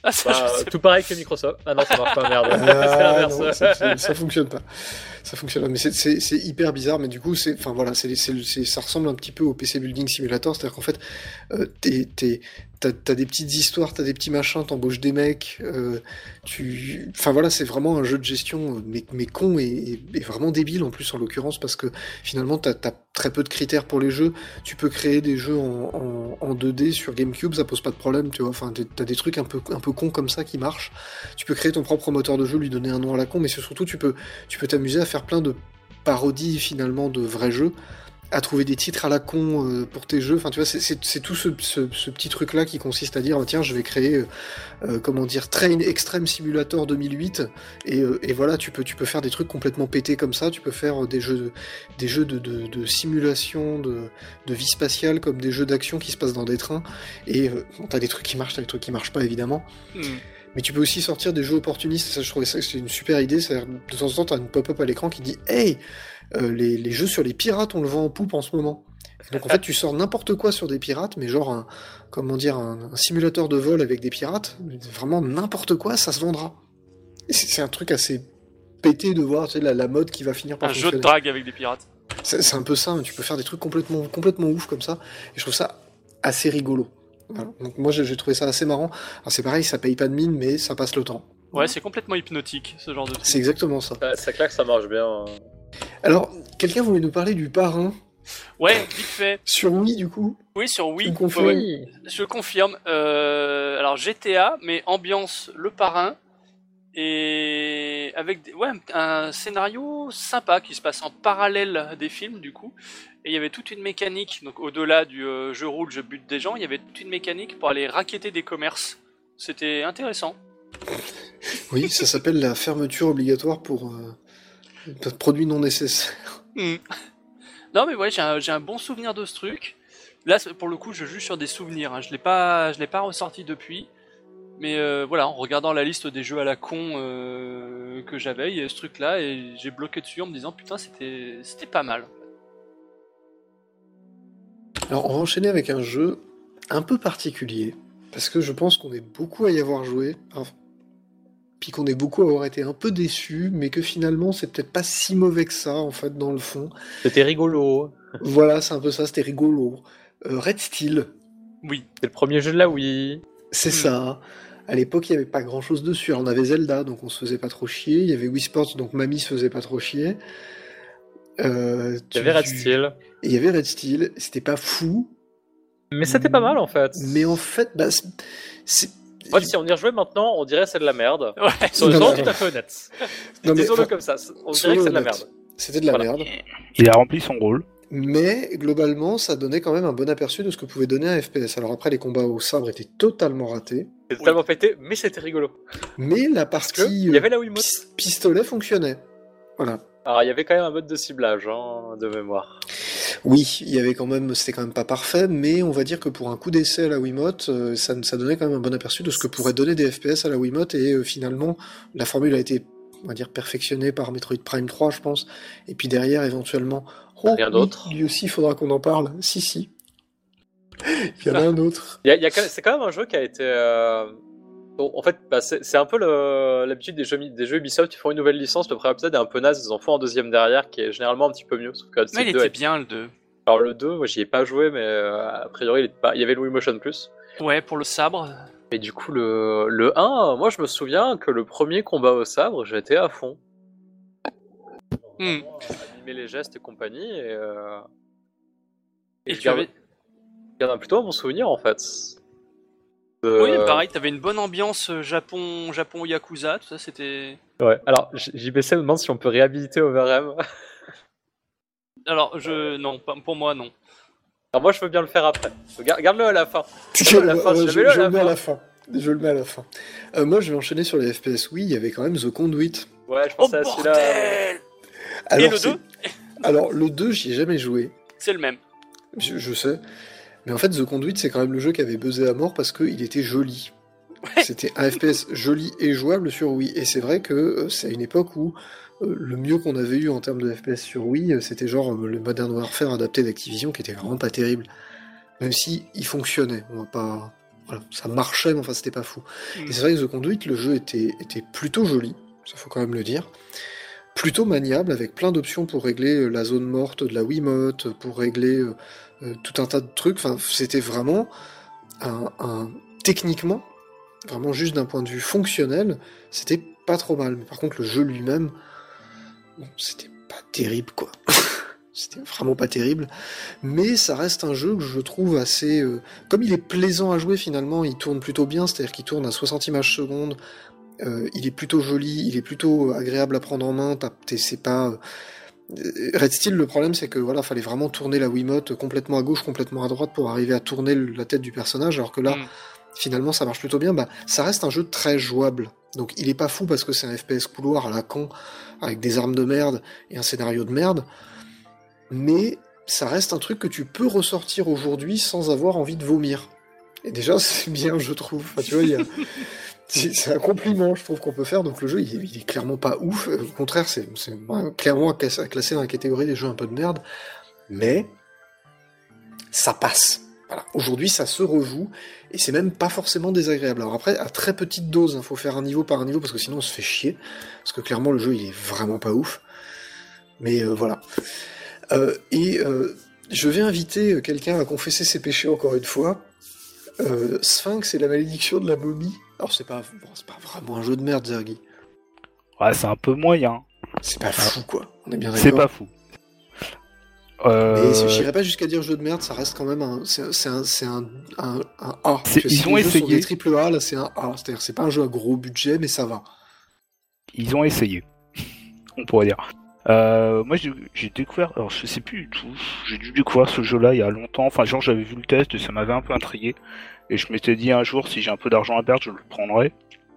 Ah, ça,
Bah,
je sais
tout pareil que Microsoft. Ah non, ça marche pas, merde.
Ah,
c'est l'inverse.
non, ça, ça, ça fonctionne pas. Ça fonctionne pas. Mais c'est, c'est, c'est hyper bizarre. Mais du coup, c'est, enfin voilà, c'est, c'est, c'est, ça ressemble un petit peu au P C Building Simulator. C'est-à-dire qu'en fait, euh, t'es, t'es, t'as, t'as des petites histoires, t'as des petits machins, t'embauches des mecs. Euh, tu, enfin voilà, c'est vraiment un jeu de gestion, mais, mais con et, et, et vraiment débile en plus en l'occurrence parce que finalement, t'as, t'as très peu de critères pour les jeux. Tu peux créer des jeux en, en, en deux D sur GameCube, ça pose pas de problème, tu vois. Enfin, t'as des trucs un peu, un peu cons comme ça qui marchent. Tu peux créer ton propre moteur de jeu, lui donner un nom à la con, mais surtout tu peux, tu peux t'amuser à faire plein de parodies finalement de vrais jeux, à trouver des titres à la con euh, pour tes jeux. Enfin, tu vois, c'est, c'est, c'est tout ce, ce, ce petit truc-là qui consiste à dire, oh, tiens, je vais créer, euh, euh, comment dire, Train Extreme Simulator deux mille huit, et, euh, et voilà, tu peux, tu peux faire des trucs complètement pétés comme ça. Tu peux faire des jeux, de, des jeux de, de, de simulation, de, de vie spatiale, comme des jeux d'action qui se passent dans des trains. Et euh, bon, t'as des trucs qui marchent, t'as des trucs qui marchent pas, évidemment.
Mm.
Mais tu peux aussi sortir des jeux opportunistes, ça je trouvais ça c'est une super idée, c'est-à-dire de temps en temps t'as une pop-up à l'écran qui dit « Hey, euh, les, les jeux sur les pirates on le vend en poupe en ce moment ». Donc en fait tu sors n'importe quoi sur des pirates, mais genre un, comment dire, un, un simulateur de vol avec des pirates, vraiment n'importe quoi, ça se vendra. Et c'est, c'est un truc assez pété de voir, tu sais, la, la mode qui va finir par
Un
fonctionner.
jeu de drague avec des pirates.
C'est, c'est un peu ça, tu peux faire des trucs complètement, complètement ouf comme ça, et je trouve ça assez rigolo. Voilà. Donc moi j'ai, j'ai trouvé ça assez marrant. Alors c'est pareil, ça paye pas de mine, mais ça passe le temps.
Ouais, c'est complètement hypnotique, ce genre de truc.
C'est exactement ça.
Ça, ça claque, ça marche bien.
Alors, quelqu'un voulait nous parler du parrain
Ouais, vite fait.
sur Wii du coup.
Oui, sur
Tu
Wii.
me confirmes
Ouais, ouais. Je confirme. Euh, alors G T A, mais ambiance le parrain et avec des- ouais, un scénario sympa qui se passe en parallèle des films du coup. Et il y avait toute une mécanique, donc au-delà du euh, je roule, je bute des gens, il y avait toute une mécanique pour aller racketter des commerces. C'était intéressant.
Oui, ça s'appelle la fermeture obligatoire pour euh, produits non nécessaires.
Hmm. Non mais ouais, j'ai un, j'ai un bon souvenir de ce truc. Là, c'est- pour le coup, je joue sur des souvenirs. Hein. Je l'ai pas, je l'ai pas ressorti depuis. Mais euh, voilà, en regardant la liste des jeux à la con euh, que j'avais, il y a ce truc-là et j'ai bloqué dessus en me disant putain, c'était, c'était pas mal.
Alors on va enchaîner avec un jeu un peu particulier, parce que je pense qu'on est beaucoup à y avoir joué, hein, puis qu'on est beaucoup à avoir été un peu déçus, mais que finalement c'est peut-être pas si mauvais que ça en fait dans le fond.
C'était rigolo.
Voilà, c'est un peu ça, c'était rigolo. Euh, Red Steel,
Oui.
C'est le premier jeu de la Wii.
c'est
Hmm.
ça. À l'époque, il n'y avait pas grand-chose dessus. Alors, on avait Zelda, donc on se faisait pas trop chier. Il y avait Wii Sports, donc Mamie se faisait pas trop chier. Euh,
Il y avait Red
tu-
Steel.
Et il y avait Red Steel. C'était pas fou,
Mais c'était pas mal en fait.
mais en fait, bah, c'est... c'est-
En fait, si on y rejouait maintenant, on dirait c'est de la merde.
Ouais.
Soyons
Non,
soyons
non.
tout à fait honnêtes.
Non, mais,
Disons-le
enfin,
comme ça. On
soyons
dirait que c'est de la
honnêtes.
merde.
C'était de la
Voilà.
merde.
Il a rempli son rôle.
Mais globalement, ça donnait quand même un bon aperçu de ce que pouvait donner un F P S. Alors après, les combats au sabre étaient totalement ratés.
C'était totalement pété, mais c'était rigolo.
Mais la
Parce
partie
que il y
euh,
avait la Wiimote.
pis- pistolet fonctionnait. Voilà.
Alors il y avait quand même un mode de ciblage hein, de mémoire.
Oui, il y avait quand même, c'était quand même pas parfait, mais on va dire que pour un coup d'essai à la Wiimote, euh, ça, ça donnait quand même un bon aperçu de ce que pourrait donner des F P S à la Wiimote, et euh, finalement, la formule a été, on va dire, perfectionnée par Metroid Prime trois, je pense, et puis derrière, éventuellement, oh,
Rien
oui,
d'autre.
lui aussi, il faudra qu'on en parle. Si, si. Il y en a un autre.
Il y a, il y a quand même- c'est quand même un jeu qui a été. euh, bon, en fait, bah, c'est c'est un peu le- l'habitude des jeux, des jeux Ubisoft. Ils font une nouvelle licence, le premier épisode est un peu naze, ils en font un deuxième derrière qui est généralement un petit peu mieux. Sauf que
Mais il
Hellsing deux
était
est-
bien le deux.
Alors le deux, moi j'y ai pas joué, mais euh, a priori il, est pas... il y avait le Wii Motion Plus.
Ouais, pour le sabre.
Et du coup, le, le un, moi je me souviens que le premier combat au sabre, j'étais à fond.
Hmm.
Animer les gestes et compagnie, et. Euh...
Et
je
tu
garde,
avais...
je garde plutôt un bon souvenir en fait. De-
Oui, pareil, t'avais une bonne ambiance euh, Japon, Japon Yakuza, tout ça, c'était.
Ouais, alors J- J B C me demande si on peut réhabiliter Overm.
Alors, je. Non, pas- pour moi, non.
Alors moi je veux bien le faire après. Gar- Garde-le à la fin.
Je,
à la fin,
je-
je
je
mets-le à
le
la
mets à
fin.
la fin. Je le mets à la fin. Euh, moi, je vais enchaîner sur les F P S. Oui, il y avait quand même The Conduit.
Ouais, je
Oh
pensais à celui-là.
bordel
Alors,
Et le
c'est-
deux
Alors, le deux, j'y ai jamais joué.
C'est le même.
Je, je sais. Mais en fait, The Conduit, c'est quand même le jeu qui avait buzzé à mort parce qu'il était joli. C'était un F P S joli et jouable sur Wii. Et c'est vrai que euh, c'est à une époque où euh, le mieux qu'on avait eu en termes de F P S sur Wii, euh, c'était genre euh, le Modern Warfare adapté d'Activision qui était vraiment pas terrible. Même si il fonctionnait. On va pas, voilà, ça marchait, mais enfin c'était pas fou.
Mm.
Et c'est vrai que The Conduit, le jeu était, était plutôt joli, ça faut quand même le dire. Plutôt maniable, avec plein d'options pour régler la zone morte de la Wiimote, pour régler euh, euh, tout un tas de trucs. Enfin, c'était vraiment un, un techniquement, vraiment juste d'un point de vue fonctionnel, c'était pas trop mal. Mais par contre, le jeu lui-même, bon, c'était pas terrible, quoi. C'était vraiment pas terrible. Mais ça reste un jeu que je trouve assez... Euh, comme il est plaisant à jouer, finalement, il tourne plutôt bien, c'est-à-dire qu'il tourne à soixante images secondes, euh, il est plutôt joli, il est plutôt agréable à prendre en main, c'est pas... Red Steel, le problème, c'est que voilà, fallait vraiment tourner la Wiimote complètement à gauche, complètement à droite pour arriver à tourner la tête du personnage, alors que là, mm. finalement, ça marche plutôt bien. Bah, ça reste un jeu très jouable. Donc, il est pas fou parce que c'est un F P S couloir à la con, avec des armes de merde et un scénario de merde, mais ça reste un truc que tu peux ressortir aujourd'hui sans avoir envie de vomir. Et déjà, c'est bien, je trouve. Enfin, tu vois, il y a... c'est un compliment, je trouve, qu'on peut faire. Donc le jeu, il est, il est clairement pas ouf. Au contraire, c'est clairement classé dans la catégorie des jeux un peu de merde. Mais ça passe. Voilà. Aujourd'hui, ça se rejoue. Et c'est même pas forcément désagréable. Alors après, à très petite dose, il hein, faut faire un niveau par un niveau, parce que sinon on se fait chier. Parce que clairement, le jeu, il est vraiment pas ouf. Mais euh, voilà. Euh, et euh, je vais inviter quelqu'un à confesser ses péchés encore une fois. Euh, Sphinx et la malédiction de la momie. Alors c'est pas, bon, c'est pas vraiment un jeu de merde, Zergy.
Ouais, c'est un peu moyen.
C'est pas fou, quoi. On est bien d'accord.
C'est pas fou.
Euh... Mais j'irais pas jusqu'à dire jeu de merde, ça reste quand même un, c'est, c'est un, c'est un, un, un A.
C'est, ils ont essayé.
Des triple A, là c'est un A. C'est-à-dire c'est pas un jeu à gros budget, mais ça va.
Ils ont essayé. On pourrait dire. Euh, moi j'ai, j'ai découvert, alors je sais plus du tout, j'ai dû découvrir ce jeu-là il y a longtemps, enfin genre j'avais vu le test et ça m'avait un peu intrigué, et je m'étais dit un jour si j'ai un peu d'argent à perdre je le prendrai.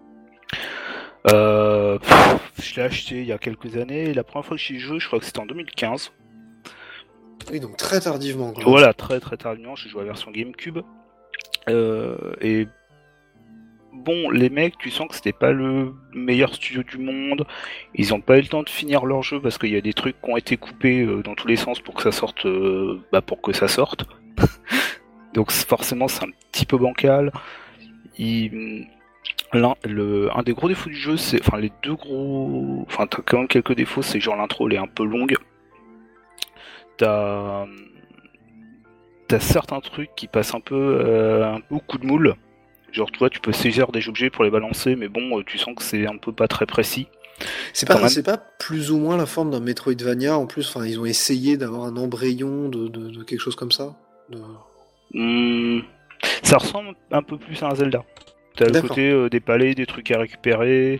Euh, pff, je l'ai acheté il y a quelques années, et la première fois que j'y ai joué je crois que c'était en deux mille quinze.
Oui donc très tardivement. Quoi.
Voilà, très très tardivement, j'ai joué à la version GameCube, euh, et bon, les mecs, tu sens que c'était pas le meilleur studio du monde. Ils ont pas eu le temps de finir leur jeu parce qu'il y a des trucs qui ont été coupés euh, dans tous les sens pour que ça sorte, euh, bah pour que ça sorte. Donc forcément, c'est un petit peu bancal. Il... L'un, le, un des gros défauts du jeu, c'est, enfin les deux gros, enfin t'as quand même quelques défauts, c'est genre l'intro, elle est un peu longue. T'as, t'as certains trucs qui passent un peu, euh, un peu au coup de moule. Genre, tu vois, tu peux saisir des objets pour les balancer, mais bon, tu sens que c'est un peu pas très précis.
C'est pas, même... c'est pas plus ou moins la forme d'un Metroidvania, en plus, enfin, ils ont essayé d'avoir un embryon de, de, de quelque chose comme ça de...
mmh, ça ressemble un peu plus à un Zelda. T'as le côté euh, des palais, des trucs à récupérer.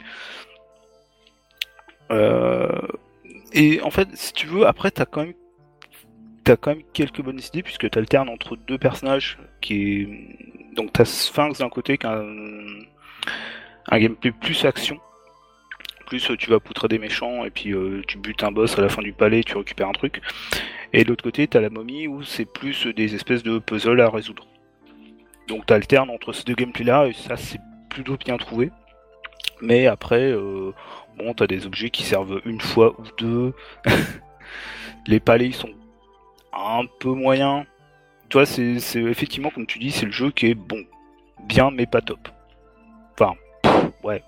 Euh... Et en fait, si tu veux, après, t'as quand même t'as quand même quelques bonnes idées, puisque t'alternes entre deux personnages qui est... Donc t'as Sphinx d'un côté qui a un, un gameplay plus action, plus tu vas poutrer des méchants et puis euh, tu butes un boss à la fin du palais, tu récupères un truc. Et de l'autre côté t'as la momie où c'est plus des espèces de puzzles à résoudre. Donc t'alternes entre ces deux gameplays là et ça c'est plutôt bien trouvé. Mais après, euh, bon t'as des objets qui servent une fois ou deux. Les palais ils sont un peu moyens. Tu vois, c'est, c'est effectivement, comme tu dis, c'est le jeu qui est bon, bien, mais pas top. Enfin, pff, ouais.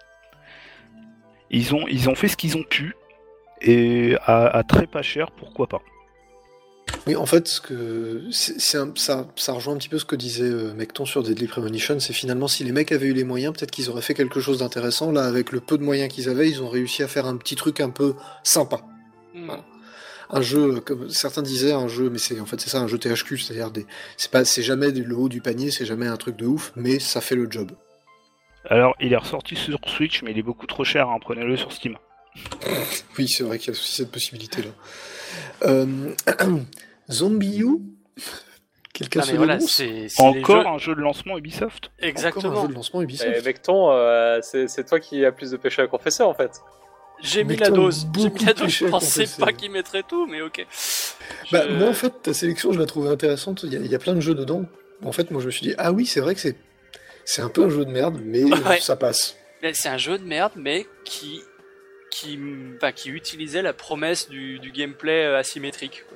Ils ont, ils ont fait ce qu'ils ont pu, et à, à très pas cher, pourquoi pas.
Oui, en fait, ce que c'est, c'est un, ça, ça rejoint un petit peu ce que disait euh, Mecton sur Deadly Premonition, c'est finalement, si les mecs avaient eu les moyens, peut-être qu'ils auraient fait quelque chose d'intéressant. Là, avec le peu de moyens qu'ils avaient, ils ont réussi à faire un petit truc un peu sympa. Mmh. Voilà. Un jeu, comme certains disaient, un jeu, mais c'est en fait c'est ça, un jeu T H Q, c'est-à-dire des, c'est pas, c'est jamais le haut du panier, c'est jamais un truc de ouf, mais ça fait le job.
Alors, il est ressorti sur Switch, mais il est beaucoup trop cher, hein, prenez-le sur Steam.
Oui, c'est vrai qu'il y a aussi cette possibilité-là. Euh, Zombie U Quelqu'un se
voilà,
dénonce
c'est, c'est
Encore
jeux...
un jeu de lancement Ubisoft.
Exactement.
Encore un jeu de lancement Ubisoft.
Et Mecton, euh, c'est, c'est toi qui as plus de péché à confesser en fait.
J'ai mis la dose, j'ai mis la dose, je pensais pas qu'il mettrait tout, mais ok.
Bah,
je...
moi en fait, ta sélection, je la trouvais intéressante, il y, a, il y a plein de jeux dedans. En fait, moi je me suis dit, ah oui, c'est vrai que c'est, c'est un peu un jeu de merde, mais ouais. Ça passe.
C'est un jeu de merde, mais qui, qui, bah, qui utilisait la promesse du, du gameplay asymétrique.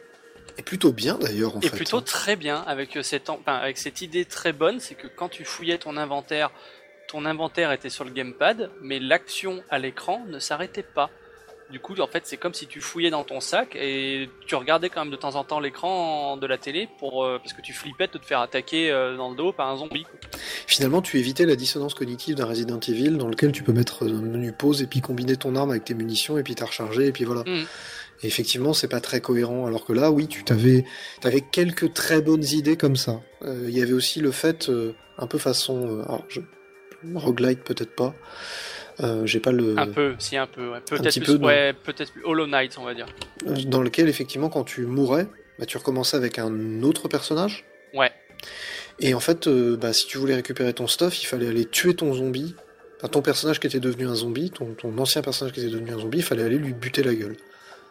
Et plutôt bien d'ailleurs en
Et
fait.
plutôt très bien, avec cette, enfin, avec cette idée très bonne, c'est que quand tu fouillais ton inventaire, ton inventaire était sur le gamepad, mais l'action à l'écran ne s'arrêtait pas. Du coup, en fait, c'est comme si tu fouillais dans ton sac et tu regardais quand même de temps en temps l'écran de la télé pour euh, parce que tu flippais de te faire attaquer euh, dans le dos par un zombie.
Finalement, tu évitais la dissonance cognitive d'un Resident Evil dans lequel tu peux mettre un menu pause et puis combiner ton arme avec tes munitions et puis t'as rechargé et puis voilà.
Mmh.
Et effectivement, c'est pas très cohérent. Alors que là, oui, tu t'avais, t'avais quelques très bonnes idées comme ça. Il euh, y avait aussi le fait, euh, un peu façon, euh, alors je, roguelite peut-être pas. Euh, j'ai pas le.
Un peu, si un peu, ouais. peut-être
petit
plus,
peu,
ouais, peut-être plus Hollow Knight, on va dire.
Dans lequel effectivement, quand tu mourais, bah, tu recommençais avec un autre personnage.
Ouais.
Et en fait, euh, bah, si tu voulais récupérer ton stuff, il fallait aller tuer ton zombie. Enfin, ton personnage qui était devenu un zombie, ton, ton ancien personnage qui était devenu un zombie, il fallait aller lui buter la gueule.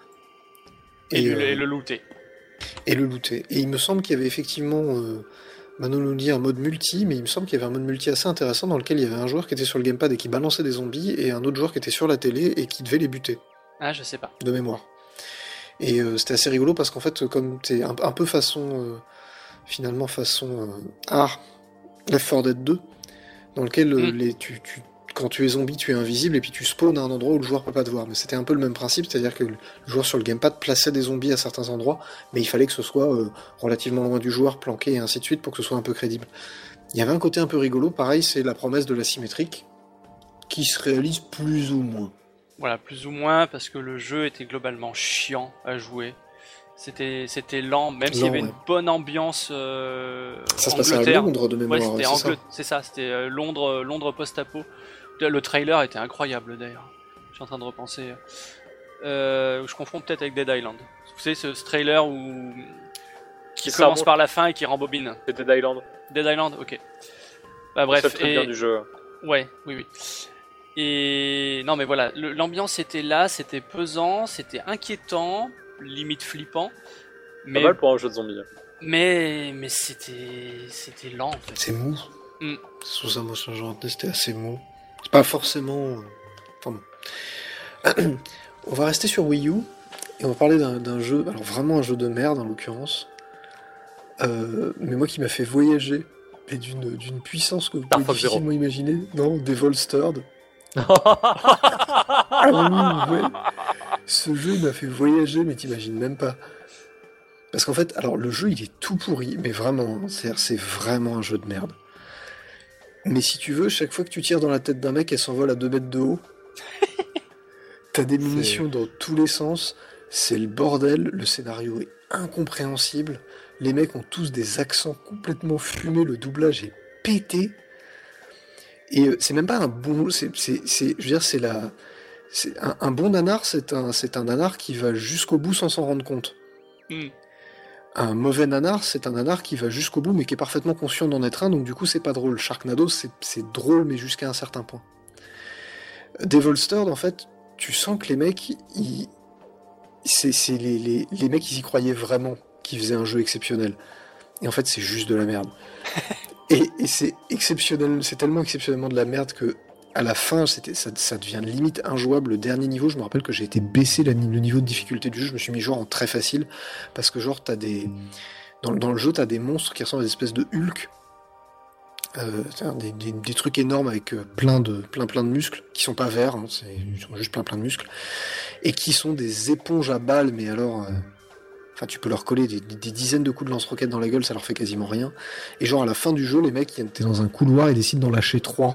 Et, et,
euh,
le, et le looter.
Et le looter. Et il me semble qu'il y avait effectivement, euh, Manon nous dit un mode multi, mais il me semble qu'il y avait un mode multi assez intéressant dans lequel il y avait un joueur qui était sur le gamepad et qui balançait des zombies, et un autre joueur qui était sur la télé et qui devait les buter.
Ah, je sais pas.
De mémoire. Et euh, c'était assez rigolo parce qu'en fait, comme t'es un, un peu façon, euh, finalement façon, euh, ah, Left four Dead deux, dans lequel euh,
Mm.
les, tu, tu, quand tu es zombie, tu es invisible et puis tu spawns à un endroit où le joueur peut pas te voir. Mais c'était un peu le même principe, c'est-à-dire que le joueur sur le gamepad plaçait des zombies à certains endroits, mais il fallait que ce soit euh, relativement loin du joueur, planqué et ainsi de suite pour que ce soit un peu crédible. Il y avait un côté un peu rigolo, pareil, c'est la promesse de l'asymétrique, qui se réalise plus ou moins.
Voilà, plus ou moins, parce que le jeu était globalement chiant à jouer. C'était, c'était lent, même s'il y
Lent,
avait
ouais.
une bonne ambiance. Euh,
Ça se passait à
Angleterre.
Londres de
Ouais,
mémoire,
c'était
c'est ça.
Angle- c'est ça, c'était euh, Londres, Londres post-apo. Le trailer était incroyable d'ailleurs. Je suis en train de repenser. Euh, je confonds peut-être avec Dead Island. Vous savez ce, ce trailer où qui
Ça
commence
remonte.
par la fin et qui rembobine.
C'était Dead Island.
Dead Island, ok. Bah
C'est
bref.
très
Et...
bien du jeu.
Ouais, oui, oui. Et non, mais voilà, le- l'ambiance était là, c'était pesant, c'était inquiétant, limite flippant. Mais
Pas mal pour un jeu de zombies.
mais mais c'était c'était lent en fait.
C'est mou.
Mm.
C'est pour ça, moi, ce genre de- c'était assez mou. C'est pas forcément... euh, Enfin bon. On va rester sur Wii U, et on va parler d'un d'un jeu, alors vraiment un jeu de merde en l'occurrence, euh, mais moi qui m'a fait voyager, et d'une d'une puissance que vous
Star
pouvez
Fox Zero.
difficilement imaginer. Non, Devolstered. Ah oui, ouais. Ce jeu m'a fait voyager, mais t'imagines même pas. Parce qu'en fait, alors le jeu il est tout pourri, mais vraiment, c'est-à-dire, c'est vraiment un jeu de merde. Mais si tu veux, chaque fois que tu tires dans la tête d'un mec, elle s'envole à deux mètres de haut. T'as des munitions dans tous les sens, c'est le bordel, le scénario est incompréhensible, les mecs ont tous des accents complètement fumés, le doublage est pété. Et euh, c'est même pas un bon, c'est, c'est, c'est, je veux dire, c'est la, c'est un, un bon nanar, c'est un, c'est un nanar qui va jusqu'au bout sans s'en rendre compte.
Mm.
Un mauvais nanar, c'est un nanar qui va jusqu'au bout, mais qui est parfaitement conscient d'en être un, donc du coup c'est pas drôle. Sharknado, c'est, c'est drôle, mais jusqu'à un certain point. Devolstered, en fait, tu sens que les mecs, ils, c'est, c'est les, les, les mecs, ils y croyaient vraiment qu'ils faisaient un jeu exceptionnel. Et en fait, c'est juste de la merde. Et, et c'est exceptionnel, c'est tellement exceptionnellement de la merde que à la fin, c'était, ça, ça devient limite injouable. Le dernier niveau, je me rappelle que j'ai été baisser la, le niveau de difficulté du jeu. Je me suis mis genre en très facile parce que genre t'as des dans, dans le jeu t'as des monstres qui ressemblent à des espèces de Hulk, euh, des, des, des trucs énormes avec euh, plein de plein plein de muscles qui sont pas verts, hein, c'est, ils sont juste plein plein de muscles et qui sont des éponges à balles. Mais alors. Euh, Enfin, tu peux leur coller des, des dizaines de coups de lance-roquettes dans la gueule, ça leur fait quasiment rien. Et genre, à la fin du jeu, les mecs, t'es dans un couloir et décident d'en lâcher trois.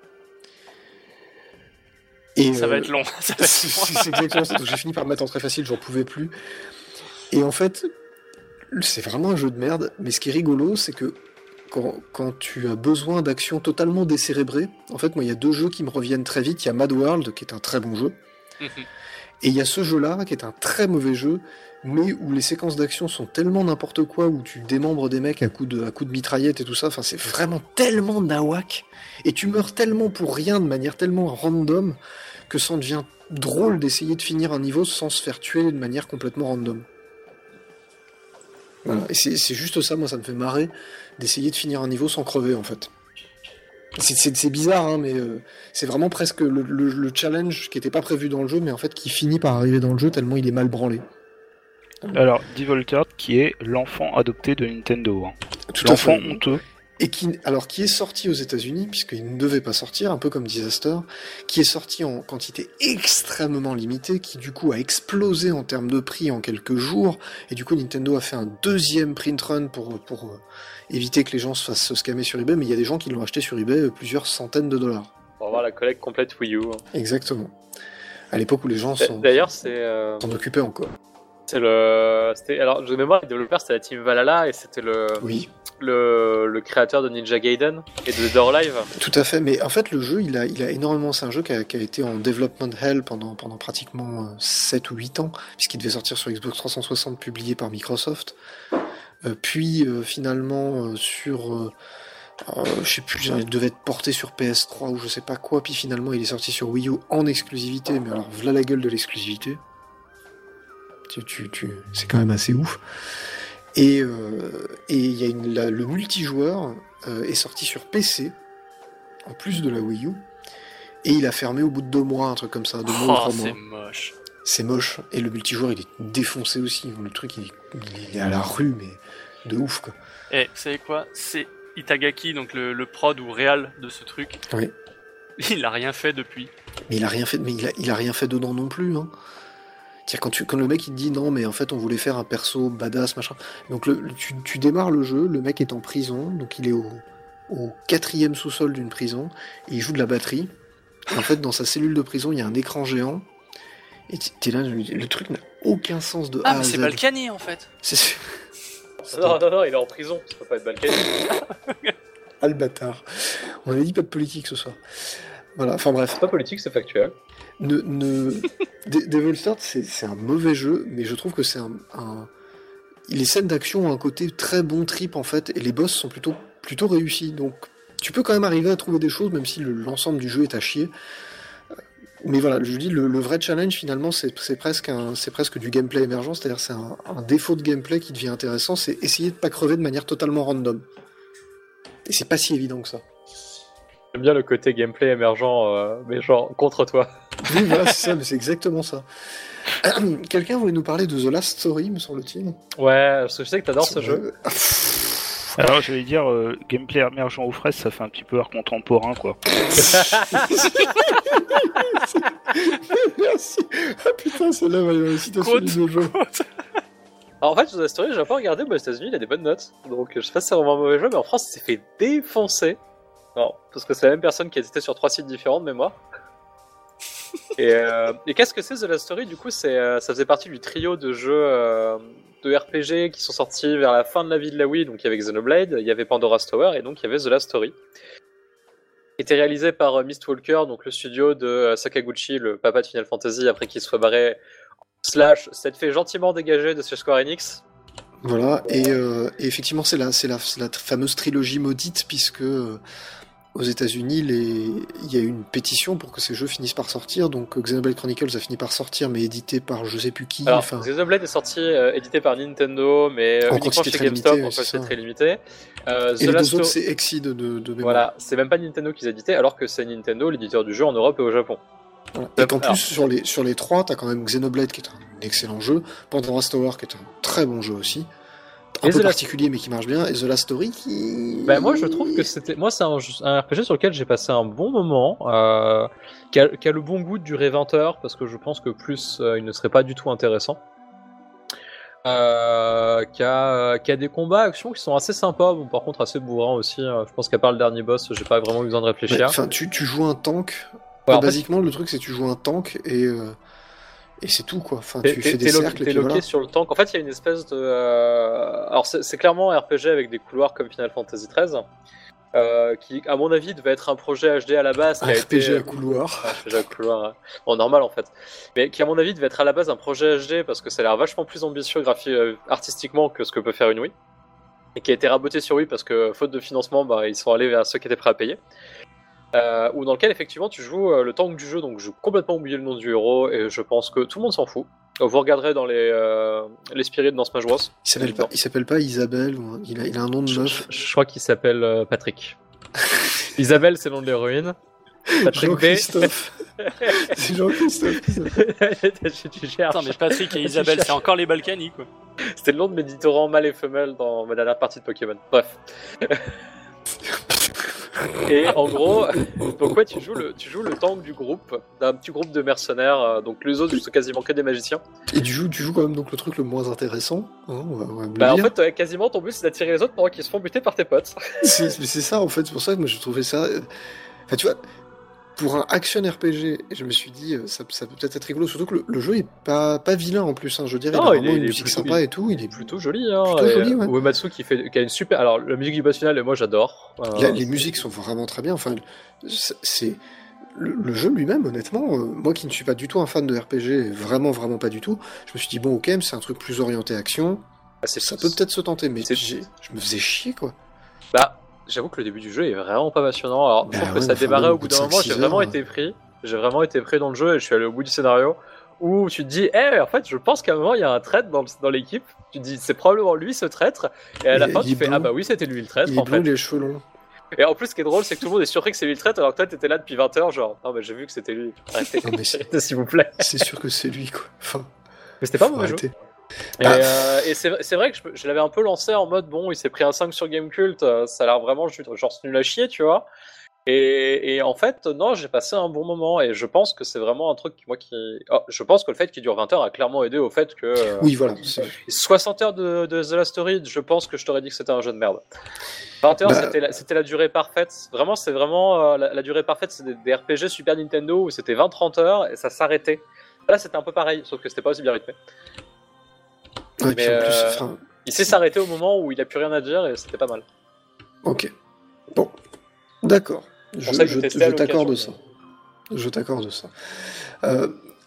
Et,
Ça
euh,
va être long. Ça va être
c'est
long.
c'est exactement ça. Donc, j'ai fini par me mettre en très facile, j'en pouvais plus. Et en fait, c'est vraiment un jeu de merde. Mais ce qui est rigolo, c'est que quand, quand tu as besoin d'actions totalement décérébrées, en fait, moi, il y a deux jeux qui me reviennent très vite. Il y a Mad World, qui est un très bon jeu.
Mhm.
Et il y a ce jeu-là, qui est un très mauvais jeu, mais où les séquences d'action sont tellement n'importe quoi, où tu démembres des mecs à coups de, à coups de mitraillette et tout ça, enfin c'est vraiment tellement nawak, et tu meurs tellement pour rien, de manière tellement random, que ça en devient drôle d'essayer de finir un niveau sans se faire tuer de manière complètement random. Voilà, et c'est, c'est juste ça, moi ça me fait marrer, d'essayer de finir un niveau sans crever en fait. C'est, c'est, c'est bizarre, hein, mais euh, c'est vraiment presque le, le, le challenge qui n'était pas prévu dans le jeu, mais en fait qui finit par arriver dans le jeu tellement il est mal branlé.
Alors, Devolter, qui est l'enfant adopté de Nintendo. Hein.
Tout à
L'enfant
fait.
honteux.
Et qui, alors, qui est sorti aux États-Unis, puisqu'il ne devait pas sortir, un peu comme Disaster, qui est sorti en quantité extrêmement limitée, qui du coup a explosé en termes de prix en quelques jours, et du coup Nintendo a fait un deuxième print run pour, pour euh, éviter que les gens se fassent se scammer sur eBay, mais il y a des gens qui l'ont acheté sur eBay euh, plusieurs centaines de dollars.
Pour avoir la collecte complète Wii U.
Exactement. À l'époque où les gens s'en,
D'ailleurs, c'est. Euh...
s'en occupaient encore.
C'est le. C'était... Alors, de mémoire, le développeur c'était la team Valhalla et c'était le.
Oui.
Le, le créateur de Ninja Gaiden et de Dead or Alive.
Tout à fait, mais en fait le jeu il a, il a énormément, c'est un jeu qui a, qui a été en development hell pendant, pendant pratiquement euh, sept ou huit ans, puisqu'il devait sortir sur Xbox trois cent soixante publié par Microsoft, euh, puis euh, finalement euh, sur, euh, euh, je sais plus, il devait être porté sur P S trois ou je sais pas quoi, puis finalement il est sorti sur Wii U en exclusivité, mais alors voilà la gueule de l'exclusivité, tu, tu, tu, c'est quand même assez ouf. Et euh, et il y a une, la, le multijoueur euh, est sorti sur P C en plus de la Wii U et il a fermé au bout de deux mois, un truc comme ça, deux mois ou
Oh,
trois
c'est
mois.
moche.
C'est moche et le multijoueur il est défoncé aussi. Le truc il, il est à la rue mais de ouf quoi.
Et vous savez quoi? C'est Itagaki, donc le, le prod ou réal de ce truc.
Oui.
Il a rien fait depuis.
Mais il a rien fait, mais il a, il a rien fait dedans non plus. Hein. C'est-à-dire quand, tu, quand le mec il te dit non mais en fait on voulait faire un perso badass machin, donc le, le- tu, tu démarres le jeu, le mec est en prison, donc il est au, au quatrième sous-sol d'une prison et il joue de la batterie. Et en fait dans sa cellule de prison il y a un écran géant et t- t'es là, le, le truc n'a aucun sens de
Ah,
A
mais
à
c'est
Z.
Balkany en fait.
C'est
Non, non, non, il est en prison. Ça peut pas être Balkany.
ah le bâtard. On avait dit pas de politique ce soir. Voilà, enfin bref.
C'est pas politique, c'est factuel.
Ne, ne... De- Devil Start, c'est, c'est un mauvais jeu, mais je trouve que c'est un, un... Les scènes d'action ont un côté très bon trip en fait, et les boss sont plutôt, plutôt réussis. Donc tu peux quand même arriver à trouver des choses, même si le- l'ensemble du jeu est à chier. Mais voilà, je dis, le, le vrai challenge finalement, c'est, c'est, presque un, c'est presque du gameplay émergent, c'est-à-dire c'est un, un défaut de gameplay qui devient intéressant, c'est essayer de pas crever de manière totalement random. Et c'est pas si évident que ça.
J'aime bien le côté gameplay émergent, euh, mais genre contre toi.
Oui, voilà, c'est ça, mais c'est exactement ça. Quelqu'un voulait nous parler de The Last Story, me semble-t-il.
Ouais, parce que je sais que t'adores ce jeu.
Alors, j'allais dire, euh, gameplay émergent aux fraises, ça fait un petit peu art contemporain, quoi.
Merci. Ah putain, celle-là, va y avoir une citation
Quote.
du jeu.
Alors en fait, The Story, j'ai pas regardé, mais aux États-Unis, il a des bonnes notes. Donc je sais pas si c'est vraiment un mauvais jeu, mais en France, il s'est fait défoncer. Non, parce que c'est la même personne qui a été sur trois sites différents de mémoire. et, euh, et qu'est-ce que c'est The Last Story? Du coup, c'est, euh, ça faisait partie du trio de jeux euh, de R P G qui sont sortis vers la fin de la vie de la Wii. Donc il y avait Xenoblade, il y avait Pandora's Tower, et donc il y avait The Last Story. Qui était réalisé par euh, Mistwalker, donc le studio de euh, Sakaguchi, le papa de Final Fantasy, après qu'il soit barré. Slash, s'être fait gentiment dégager de chez Square Enix.
Voilà, et, euh, et effectivement, c'est la, c'est, la, c'est la fameuse trilogie maudite, puisque euh, aux États-Unis, les... il y a eu une pétition pour que ces jeux finissent par sortir. Donc Xenoblade Chronicles a fini par sortir, mais édité par je sais plus qui.
Alors,
enfin...
Xenoblade est sorti, euh, édité par Nintendo, mais euh,
En
uniquement
quantité
chez
très
GameStop,
limitée,
en
ouais, c'est
quantité
ça.
très limitée. Euh,
Et
The
les
Last
deux autres,
Sto-
c'est Exceed de, de mémoire.
Voilà, c'est même pas Nintendo qui les a édités, alors que c'est Nintendo, l'éditeur du jeu en Europe et au Japon.
Voilà. Et qu'en
Alors.
plus, sur les, sur les trois, t'as quand même Xenoblade qui est un excellent jeu, Pandora's Tower qui est un très bon jeu aussi, un
Et
peu
The Last-
particulier mais qui marche bien, et The Last Story qui...
Bah, moi, je trouve que c'était. Moi, c'est un, jeu- un R P G sur lequel j'ai passé un bon moment, euh, qui, a, qui a le bon goût de durer vingt heures, parce que je pense que plus, euh, il ne serait pas du tout intéressant. Euh, qui, a, qui a des combats action qui sont assez sympas, bon, par contre assez bourrins aussi. euh, Je pense qu'à part le dernier boss, j'ai pas vraiment eu besoin de
Mais,
réfléchir.
Enfin, tu, tu joues un tank,
Ouais,
Enfin,
en fait,
basiquement, le truc c'est que tu joues un tank et, euh, et c'est tout quoi. Enfin,
T'es
tu
t'es-
fais des
t'es lo-
cercles et
t'es
puis
loqué
voilà.
sur le tank. En fait, il y a une espèce de. euh, Alors, c'est c'est clairement un R P G avec des couloirs comme Final Fantasy treize, euh, qui, à mon avis, devait être un projet H D à la base. Qui
Un
a
R P G
été...
à couloir.
Un R P G à couloir, hein. Bon, normal en fait. Mais qui, à mon avis, devait être à la base un projet H D parce que ça a l'air vachement plus ambitieux graphi- euh, artistiquement que ce que peut faire une Wii. Et qui a été raboté sur Wii parce que, faute de financement, bah, ils sont allés vers ceux qui étaient prêts à payer. Euh, ou dans lequel effectivement tu joues euh, le tank du jeu, donc j'ai complètement oublié le nom du héros et je pense que tout le monde s'en fout. Euh, Vous regarderez dans les, euh, les spirits dans Smash Bros.
Il s'appelle pas, il s'appelle pas Isabelle, ou un- il a, il a un nom de
Je,
meuf.
je- je crois qu'il s'appelle euh, Patrick. Isabelle, c'est le nom de l'héroïne. Patrick B.
Jean-Christophe. C'est Jean-Christophe.
Tu cherches.
Attends, mais Patrick et Isabelle, c'est encore les Balkany, quoi.
C'était le nom de mes éditorants mâles et femelles dans ma dernière partie de Pokémon. Bref. Et en gros, donc ouais, tu joues le, tu joues le tank du groupe, d'un petit groupe de mercenaires, euh, donc les autres, c'est quasiment que des magiciens.
Et tu joues, tu joues quand même donc le truc le moins intéressant. Hein, on va, on va me le
Bah en
dire.
fait, ouais, quasiment ton but c'est d'attirer les autres pendant qu'ils se font buter par tes potes.
C'est, c'est ça en fait, c'est pour ça que moi je trouvais ça. Enfin, tu vois, pour un action R P G, je me suis dit, euh, ça, ça peut peut-être être rigolo, surtout que le, le jeu est pas, pas vilain en plus, hein, je dirais,
Non,
il a
il
vraiment
est-
une
il est
musique
plutôt-
sympa
il-
et tout, il est
Plutôt joli, hein.
Plutôt
et,
joli, ouais.
euh, Uematsu qui fait, qui a une super. Alors la musique du boss final, moi j'adore. Euh,
La- les musiques sont vraiment très bien. Enfin, c'est c'est- le, le jeu lui-même, honnêtement. euh, moi qui ne suis pas du tout un fan de R P G, vraiment, vraiment pas du tout. Je me suis dit bon, ok, mais c'est un truc plus orienté action.
bah, c'est
Ça peut peut-être se tenter, mais
c'est-
j'ai- je me faisais chier quoi.
Bah, j'avoue que le début du jeu est vraiment pas passionnant. Alors, je
Bah
trouve
ouais,
que ça
mais
démarrait
enfin,
au bout d'un moment, j'ai
cinq, six
vraiment
heures,
été pris. J'ai vraiment été pris dans le jeu et je suis allé au bout du scénario où tu te dis, eh, en fait, je pense qu'à un moment, il y a un traître dans, le- dans l'équipe. Tu te dis, c'est probablement lui ce traître. Et à la
Il-
fin,
il
tu
est
fais,
blond.
ah bah oui, c'était lui le traître
Il est
en
blond,
fait.
il a les cheveux longs.
Et en plus, ce qui est drôle, c'est que tout le monde est surpris que c'est lui le traître alors que toi, t'étais là depuis vingt heures, genre, non, mais j'ai vu que c'était lui. Arrêtez,
Non, mais c'est-
arrêtez, s'il vous plaît.
C'est sûr que c'est lui quoi. Enfin,
Mais c'était pas un
faut
mauvais jeu.
arrêter.
Et,
Bah.
euh, et c'est c'est vrai que je, je l'avais un peu lancé en mode bon, il s'est pris un cinq sur Gamecult, euh, ça a l'air vraiment ju- genre c'est nul à chier, tu vois. Et, et en fait, non, j'ai passé un bon moment et je pense que c'est vraiment un truc qui- moi qui. Oh, je pense que le fait qu'il dure vingt heures a clairement aidé au fait que. euh,
Oui, voilà. c'est-
soixante heures de, de The Last Story, je pense que je t'aurais dit que c'était un jeu de merde. vingt heures,
Bah.
c'était la, c'était la durée parfaite. Vraiment, c'est vraiment euh, la, la durée parfaite, c'est des, des R P G Super Nintendo où c'était vingt trente heures et ça s'arrêtait. Là, c'était un peu pareil, sauf que c'était pas aussi bien rythmé.
Ouais, puis en
Mais,
plus,
euh,
enfin,
Il sait s'arrêter au moment où il a plus rien à dire et c'était pas mal.
ok. Bon, d'accord. Je,
pour ça que
je,
je testais
je
à
t'accorde
l'occasion.
ça. Je t'accorde ça. Euh,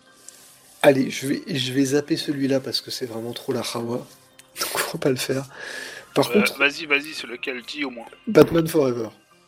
allez, je vais, je vais zapper celui-là parce que c'est vraiment trop la Hawa. Donc on va pas le faire. Par
Euh,
contre,
Vas-y, vas-y, c'est lequel dit au moins.
Batman Forever.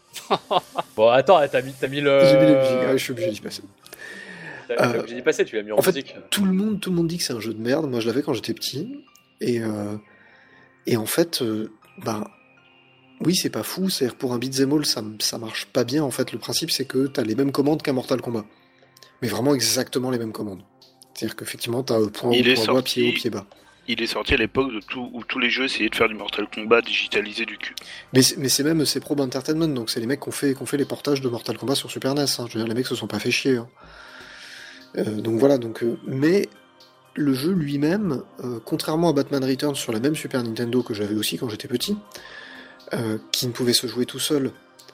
Bon, attends, t'as mis, t'as mis le.
J'ai mis les musiques. Ah, je suis obligé d'y passer.
T'as t'as
Euh,
obligé d'y passer, tu l'as mis en,
en fait,
musique.
Tout le monde, tout le monde dit que c'est un jeu de merde. Moi, je l'avais quand j'étais petit. Et, euh, et en fait, euh, ben, oui, c'est pas fou. C'est-à-dire pour un beat'em all, ça, ça marche pas bien. En fait, le principe, c'est que t'as les mêmes commandes qu'un Mortal Kombat. Mais vraiment exactement les mêmes commandes. C'est-à-dire qu'effectivement, t'as euh, point haut,
Il est
point bas,
sorti-
pied haut, pied bas.
Il est sorti à l'époque de tout, où tous les jeux essayaient de faire du Mortal Kombat digitalisé du cul.
Mais, c'est- mais c'est même c'est Probe Entertainment, donc c'est les mecs qui ont fait, qui ont fait les portages de Mortal Kombat sur Super N E S. Hein. Je veux dire, les mecs se sont pas fait chier. Hein. Euh, donc voilà, donc, euh, mais le jeu lui-même, euh, contrairement à Batman Returns sur la même Super Nintendo que j'avais aussi quand j'étais petit, euh, qui ne pouvait se jouer tout seul,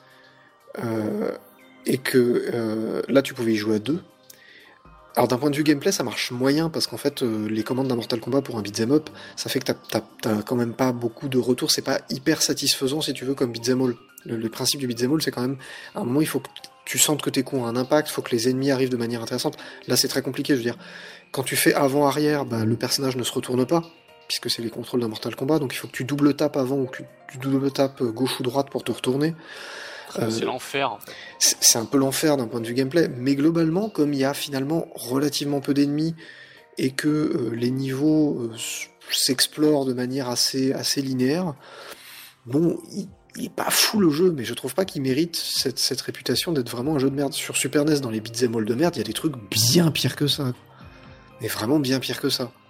euh, et que euh, là tu pouvais y jouer à deux. Alors d'un point de vue gameplay, ça marche moyen parce qu'en fait, euh, les commandes d'un Mortal Kombat pour un beat'em up, ça fait que t'as, t'as, t'as quand même pas beaucoup de retours. C'est pas hyper satisfaisant si tu veux comme beat'em all. Le, le principe du beat'em all, c'est quand même à un moment il faut que tu sentes que tes coups ont un impact, il faut que les ennemis arrivent de manière intéressante. Là, c'est très compliqué. Je veux dire, quand tu fais avant-arrière, bah, le personnage ne se retourne pas puisque c'est les contrôles d'un Mortal Kombat. Donc il faut que tu double tapes avant ou que tu double tapes gauche ou droite pour te retourner. Euh,
C'est l'enfer.
c'est c'est un peu l'enfer d'un point de vue gameplay, mais globalement, comme il y a finalement relativement peu d'ennemis et que euh, les niveaux euh, s- s'explorent de manière assez, assez linéaire, bon, il, il est pas fou le jeu, mais je trouve pas qu'il mérite cette, cette réputation d'être vraiment un jeu de merde. Sur Super N E S, dans les beat'em all de merde, il y a des trucs bien pires que ça. Mais vraiment bien pires que ça.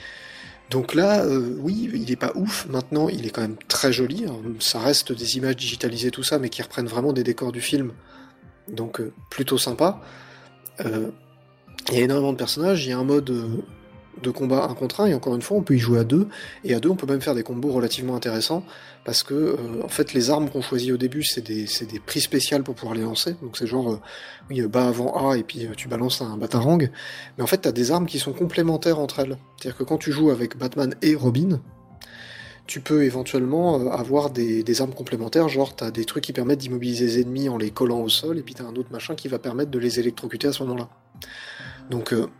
Donc là, euh, oui, il est pas ouf. Maintenant, il est quand même très joli. Alors, ça reste des images digitalisées, tout ça, mais qui reprennent vraiment des décors du film. Donc euh, plutôt sympa. Euh, il y a énormément de personnages. Il y a un mode euh, de combat un contre un. Et encore une fois, on peut y jouer à deux. Et à deux, on peut même faire des combos relativement intéressants. Parce que, euh, en fait, les armes qu'on choisit au début, c'est des, c'est des prix spéciales pour pouvoir les lancer. Donc c'est genre, euh, oui, euh, bas avant A, et puis euh, tu balances un batarang. Mais en fait, t'as des armes qui sont complémentaires entre elles. C'est-à-dire que quand tu joues avec Batman et Robin, tu peux éventuellement euh, avoir des, des armes complémentaires, genre t'as des trucs qui permettent d'immobiliser les ennemis en les collant au sol, et puis t'as un autre machin qui va permettre de les électrocuter à ce moment-là. Donc, euh,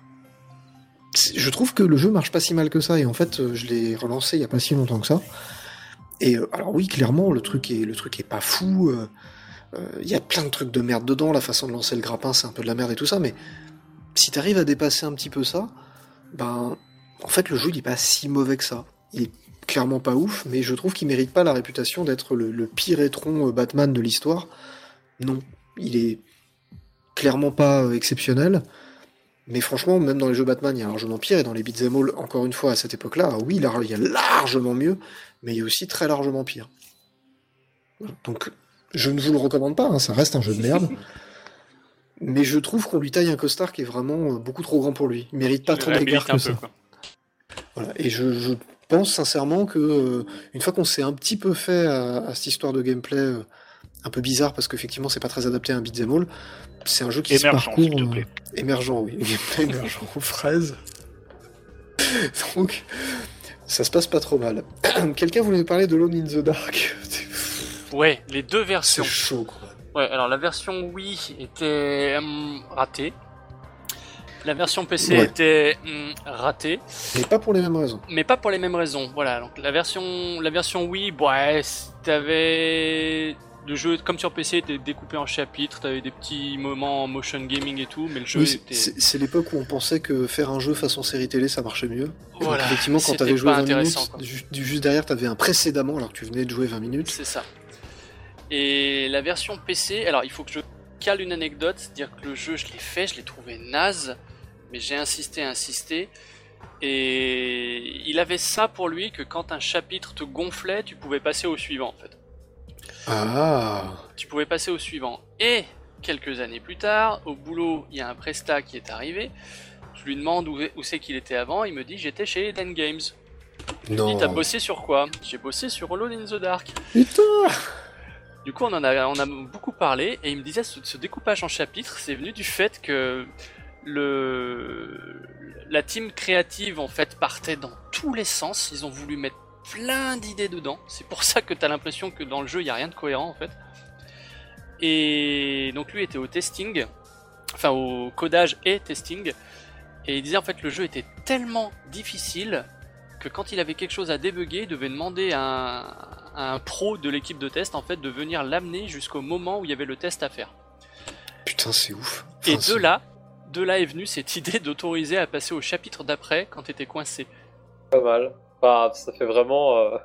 c'est- je trouve que le jeu marche pas si mal que ça, et en fait, euh, je l'ai relancé il y a pas si longtemps que ça. Et euh, alors oui, clairement, le truc est, le truc est pas fou. euh, euh, Il y a plein de trucs de merde dedans, la façon de lancer le grappin, c'est un peu de la merde et tout ça, mais si t'arrives à dépasser un petit peu ça, ben, en fait, le jeu, il est pas si mauvais que ça. Il est clairement pas ouf, mais je trouve qu'il mérite pas la réputation d'être le, le pire étron euh, Batman de l'histoire. Non, il est, clairement pas euh, exceptionnel. Mais franchement, même dans les jeux Batman, il y a largement pire, et dans les beat'em all, encore une fois, à cette époque-là, oui, il y a largement mieux, mais il y a aussi très largement pire. Donc, je ne vous le recommande pas, hein, ça reste un jeu de merde. Mais je trouve qu'on lui taille un costard qui est vraiment beaucoup trop grand pour lui. Il mérite pas tant d'égards que ça. Peu, voilà. Et je, je pense sincèrement que euh, une fois qu'on s'est un petit peu fait à, à cette histoire de gameplay euh, un peu bizarre, parce qu'effectivement c'est pas très adapté à un beat'em all, c'est un jeu qui
émergent,
se parcourt...
s'il te plaît.
Euh, émergent, oui. Gameplay émergent aux fraises. Donc, ça se passe pas trop mal. Quelqu'un voulait nous parler de Alone in the Dark.
Ouais, les deux versions.
C'est chaud, quoi.
Ouais, alors la version Wii était hum, ratée. La version P C ouais. était hum, ratée.
Mais pas pour les mêmes raisons.
Mais pas pour les mêmes raisons. Voilà, donc la version, la version Wii, ouais, t'avais... Le jeu, comme sur P C, était découpé en chapitres, t'avais des petits moments en motion gaming et tout, mais le jeu
oui,
était...
C'est, c'est l'époque où on pensait que faire un jeu façon série télé, ça marchait mieux.
Voilà,
donc, effectivement, quand t'avais joué vingt minutes, ju- juste derrière, t'avais un précédemment, alors que tu venais de jouer vingt minutes.
C'est ça. Et la version P C, alors il faut que je cale une anecdote, c'est-à-dire que le jeu, je l'ai fait, je l'ai trouvé naze, mais j'ai insisté, insisté, et il avait ça pour lui, que quand un chapitre te gonflait, tu pouvais passer au suivant, en fait.
Ah.
Tu pouvais passer au suivant. Et quelques années plus tard, au boulot, il y a un prestat qui est arrivé. Je lui demande où, où c'est qu'il était avant. Il me dit j'étais chez Eden Games. Je
non.
lui dis t'as bossé sur quoi? J'ai bossé sur Alone in the Dark.
Putain.
Du coup on en a, on a beaucoup parlé et il me disait ce, ce découpage en chapitres, c'est venu du fait que le la team créative en fait partait dans tous les sens. Ils ont voulu mettre plein d'idées dedans, c'est pour ça que t'as l'impression que dans le jeu il n'y a rien de cohérent en fait. Et donc lui était au testing, enfin au codage et testing, et il disait en fait le jeu était tellement difficile que quand il avait quelque chose à débugger, il devait demander à un, à un pro de l'équipe de test en fait de venir l'amener jusqu'au moment où il y avait le test à faire.
Putain c'est ouf. Enfin,
et de
c'est...
là, de là est venue cette idée d'autoriser à passer au chapitre d'après quand t'étais coincé.
Pas mal. Enfin, ça fait vraiment, euh...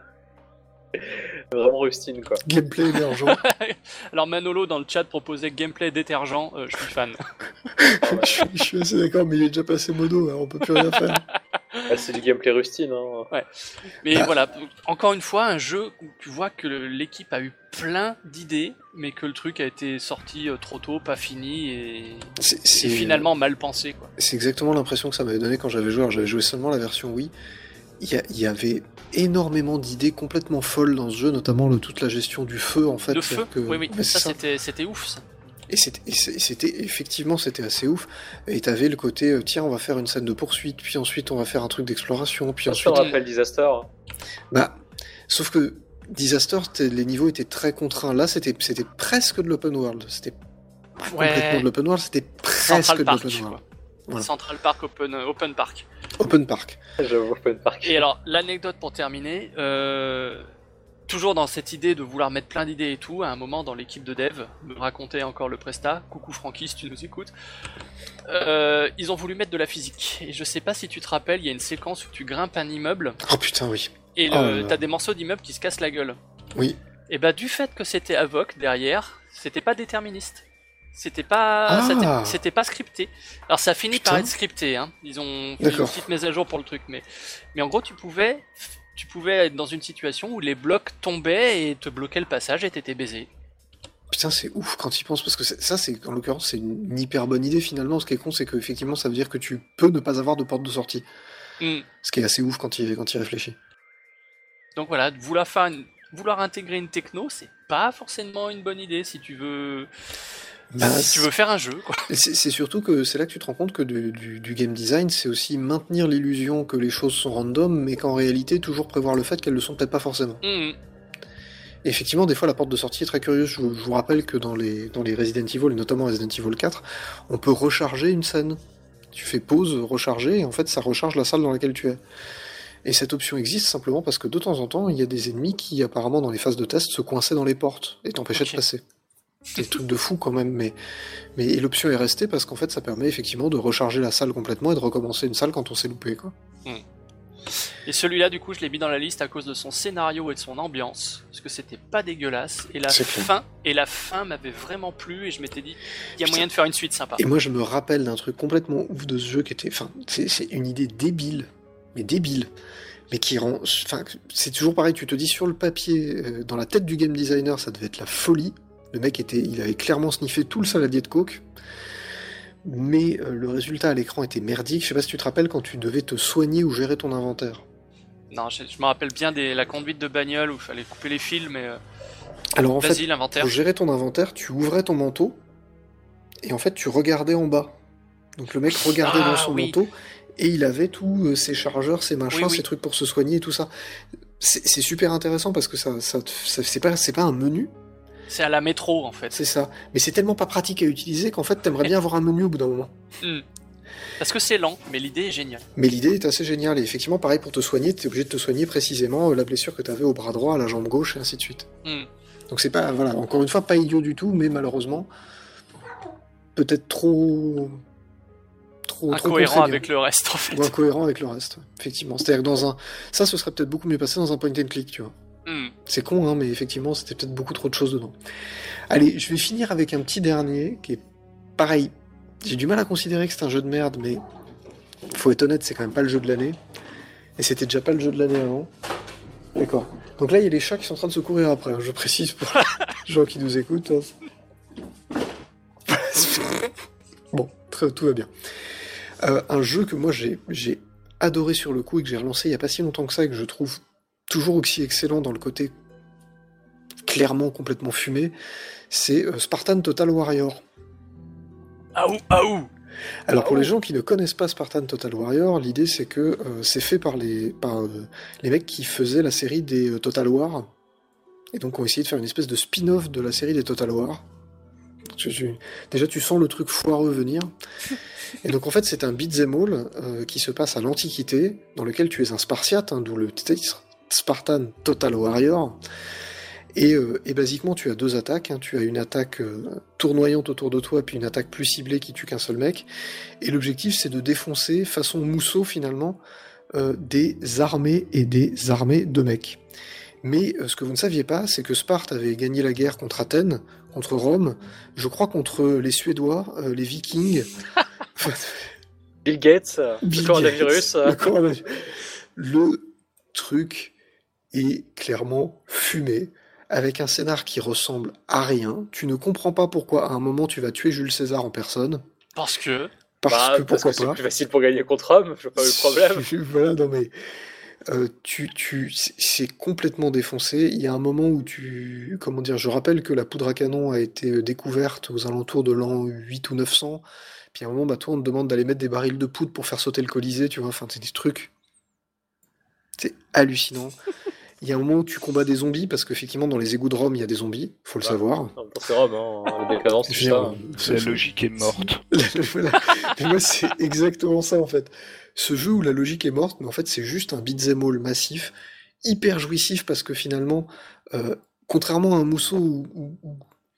vraiment rustine quoi.
Gameplay émergent.
Alors Manolo dans le chat proposait gameplay détergent, euh, je suis fan.
Ah ouais.
je, suis, je suis assez d'accord, mais il est déjà passé modo, hein, on peut plus rien faire.
Ah, c'est du gameplay rustine. Hein.
Ouais. Mais
bah...
voilà, encore une fois, un jeu où tu vois que l'équipe a eu plein d'idées, mais que le truc a été sorti trop tôt, pas fini et,
c'est, c'est...
et finalement mal pensé quoi.
C'est exactement l'impression que ça m'avait donné quand j'avais joué. Alors j'avais joué seulement la version Wii. Il y, a, il y avait énormément d'idées complètement folles dans ce jeu, notamment le, toute la gestion du feu en fait.
Le feu,
que...
oui, oui,
ouais,
ça,
ça
c'était, c'était ouf ça.
Et c'était, et c'était effectivement c'était assez ouf. Et t'avais le côté euh, tiens on va faire une scène de poursuite, puis ensuite on va faire un truc d'exploration, puis
ça
ensuite.
Ça me rappelle Disaster.
Bah, sauf que Disaster, les niveaux étaient très contraints. Là c'était c'était presque de l'open world. C'était pas
ouais.
complètement de l'open world, c'était presque
Central
de
Park,
l'open world.
Voilà. Central Park Open, Open Park.
Open Park.
J'avoue, Open Park.
Et alors, l'anecdote pour terminer, euh, toujours dans cette idée de vouloir mettre plein d'idées et tout, à un moment dans l'équipe de dev, me racontait encore le Presta, coucou Francky si tu nous écoutes, euh, ils ont voulu mettre de la physique. Et je sais pas si tu te rappelles, il y a une séquence où tu grimpes un immeuble.
Oh putain, oui.
Et le,
oh là là.
T'as des morceaux d'immeuble qui se cassent la gueule.
Oui. Et
bah, du fait que c'était Avoc derrière, c'était pas déterministe. C'était pas,
ah.
c'était, c'était pas scripté. Alors ça finit
Putain.
par être scripté, hein. Ils ont fait
D'accord.
une petite mise à jour pour le truc, mais, mais en gros tu pouvais, tu pouvais être dans une situation où les blocs tombaient et te bloquaient le passage et t'étais baisé.
Putain, c'est ouf quand il pense parce que c'est, ça, c'est en l'occurrence, c'est une hyper bonne idée finalement. Ce qui est con, c'est que effectivement, ça veut dire que tu peux ne pas avoir de porte de sortie.
Mm.
Ce qui est assez ouf quand il quand il réfléchit.
Donc voilà, vouloir faire, une, vouloir intégrer une techno, c'est pas forcément une bonne idée si tu veux.
Bah,
si tu veux faire un jeu, quoi.
C'est, c'est surtout que c'est là que tu te rends compte que du, du, du game design, c'est aussi maintenir l'illusion que les choses sont random, mais qu'en réalité, toujours prévoir le fait qu'elles le sont peut-être pas forcément.
Mmh.
Et effectivement, des fois, la porte de sortie est très curieuse. Je, je vous rappelle que dans les, dans les Resident Evil, et notamment Resident Evil quatre, on peut recharger une scène. Tu fais pause, recharger, et en fait, ça recharge la salle dans laquelle tu es. Et cette option existe simplement parce que de temps en temps, il y a des ennemis qui, apparemment, dans les phases de test, se coinçaient dans les portes et t'empêchaient okay. de passer. Des trucs de fou quand même, mais, mais et l'option est restée parce qu'en fait ça permet effectivement de recharger la salle complètement et de recommencer une salle quand on s'est loupé quoi. Mm.
Et celui-là, du coup, je l'ai mis dans la liste à cause de son scénario et de son ambiance, parce que c'était pas dégueulasse. Et la
C'est
fin, et la fin m'avait vraiment plu, et je m'étais dit, il y a moyen de faire une suite sympa.
Et moi, je me rappelle d'un truc complètement ouf de ce jeu qui était, enfin, c'est, c'est une idée débile, mais débile, mais qui rend, enfin, c'est toujours pareil. Tu te dis sur le papier, euh, dans la tête du game designer, ça devait être la folie. Le mec était, il avait clairement sniffé tout le saladier de coke. Mais euh, le résultat à l'écran était merdique. Je sais pas si tu te rappelles quand tu devais te soigner ou gérer ton inventaire.
Non, je, je me rappelle bien de la conduite de bagnole où il fallait couper les fils, mais euh,
Alors en
vas-y,
fait,
l'inventaire.
pour gérer ton inventaire, tu ouvrais ton manteau et en fait tu regardais en bas. Donc le mec regardait
Ah,
dans son
oui.
manteau et il avait tous euh, ses chargeurs, ses machins,
Oui, oui.
ses trucs pour se soigner et tout ça. C'est, c'est super intéressant parce que ça, ça, ça- c'est pas, c'est pas un menu,
C'est à la métro, en fait.
c'est ça. Mais c'est tellement pas pratique à utiliser qu'en fait t'aimerais bien avoir un menu au bout d'un moment.
Hmm. Parce que c'est lent, mais l'idée est géniale.
Mais l'idée est assez géniale, et effectivement, pareil, pour te soigner, t'es obligé de te soigner précisément euh, la blessure que t'avais au bras droit, à la jambe gauche, et ainsi de suite.
Hmm.
Donc c'est pas, voilà, encore une fois, pas idiot du tout, mais malheureusement, peut-être trop... trop trop
Incohérent
contraignant.
avec le reste, en fait.
Ou incohérent avec le reste, effectivement. C'est-à-dire que dans un... Ça, ce serait peut-être beaucoup mieux passé dans un point and click, tu vois.
Hmm.
C'est con, hein, mais effectivement, c'était peut-être beaucoup trop de choses dedans. Allez, je vais finir avec un petit dernier, qui est pareil. J'ai du mal à considérer que c'est un jeu de merde, mais faut être honnête, c'est quand même pas le jeu de l'année. Et c'était déjà pas le jeu de l'année avant. D'accord. Donc là, il y a les chats qui sont en train de se courir après, hein, je précise pour les gens qui nous écoutent. hein. Bon, très, tout va bien. Euh, un jeu que moi j'ai, j'ai adoré sur le coup et que j'ai relancé il y a pas si longtemps que ça et que je trouve toujours aussi excellent dans le côté clairement complètement fumé, c'est euh, Spartan Total Warrior.
Aou, aou.
Alors pour
Ah
les
ouais.
gens qui ne connaissent pas Spartan Total Warrior, l'idée c'est que euh, c'est fait par les par euh, les mecs qui faisaient la série des euh, Total War, et donc ont essayé de faire une espèce de spin-off de la série des Total War. Je- je- déjà tu sens le truc foireux venir. Et donc en fait c'est un beat'em all euh, qui se passe à l'Antiquité, dans lequel tu es un Spartiate, hein, d'où le titre Spartan Total Warrior. Et, euh, et basiquement, tu as deux attaques. Hein. Tu as une attaque euh, tournoyante autour de toi, puis une attaque plus ciblée qui tue qu'un seul mec. Et l'objectif, c'est de défoncer, façon mousseau finalement, euh, des armées et des armées de mecs. Mais euh, ce que vous ne saviez pas, c'est que Sparte avait gagné la guerre contre Athènes, contre Rome, je crois contre les Suédois, euh, les Vikings.
Bill Gates, euh,
Bill
le coronavirus.
Gates,
euh,
le coronavirus. Le truc est clairement fumé, avec un scénar qui ressemble à rien. Tu ne comprends pas pourquoi à un moment tu vas tuer Jules César en personne.
Parce que...
Parce
bah,
que
parce
pourquoi
que c'est
pas.
plus facile pour gagner contre homme, je vois pas le problème.
Voilà, non mais euh, tu, tu, c'est- c'est complètement défoncé. Il y a un moment où tu, comment dire, je rappelle que la poudre à canon a été découverte aux alentours de l'an huit ou neuf cents. Puis à un moment, bah toi, on te demande d'aller mettre des barils de poudre pour faire sauter le Colisée, tu vois. Enfin, c'est des trucs. C'est hallucinant. Il y a un moment où tu combats des zombies, parce qu'effectivement, dans les égouts de Rome, il y a des zombies, faut le
Ouais.
savoir.
En même temps, c'est Rome, hein, la décadence, tout
Je veux dire,
ça.
La logique est morte.
Voilà. Mais moi, c'est exactement ça, en fait. Ce jeu où la logique est morte, mais en fait, c'est juste un beat'em all massif, hyper jouissif, parce que finalement, euh, contrairement à un mousseau où, où- où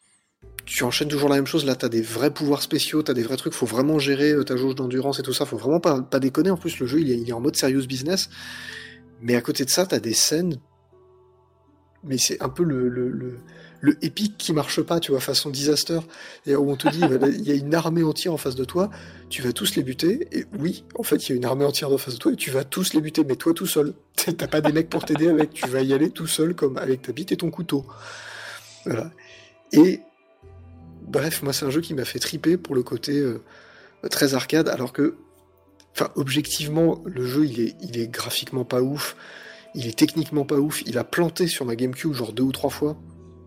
tu enchaînes toujours la même chose, là, t'as des vrais pouvoirs spéciaux, t'as des vrais trucs, faut vraiment gérer euh, ta jauge d'endurance et tout ça, faut vraiment pas, pas déconner. En plus, le jeu, il est, il est en mode serious business. Mais à côté de ça, t'as des scènes, mais c'est un peu le, le, le, le épique qui marche pas, tu vois, façon disaster. Et où on te dit, voilà, il y a une armée entière en face de toi, tu vas tous les buter, et oui, en fait, il y a une armée entière en face de toi, et tu vas tous les buter, mais toi tout seul. T'as pas des mecs pour t'aider avec, tu vas y aller tout seul, comme avec ta bite et ton couteau. Voilà. Et, bref, moi, c'est un jeu qui m'a fait triper pour le côté euh, très arcade, alors que, enfin, objectivement, le jeu, il est, il est graphiquement pas ouf, il est techniquement pas ouf, il a planté sur ma GameCube genre deux ou trois fois.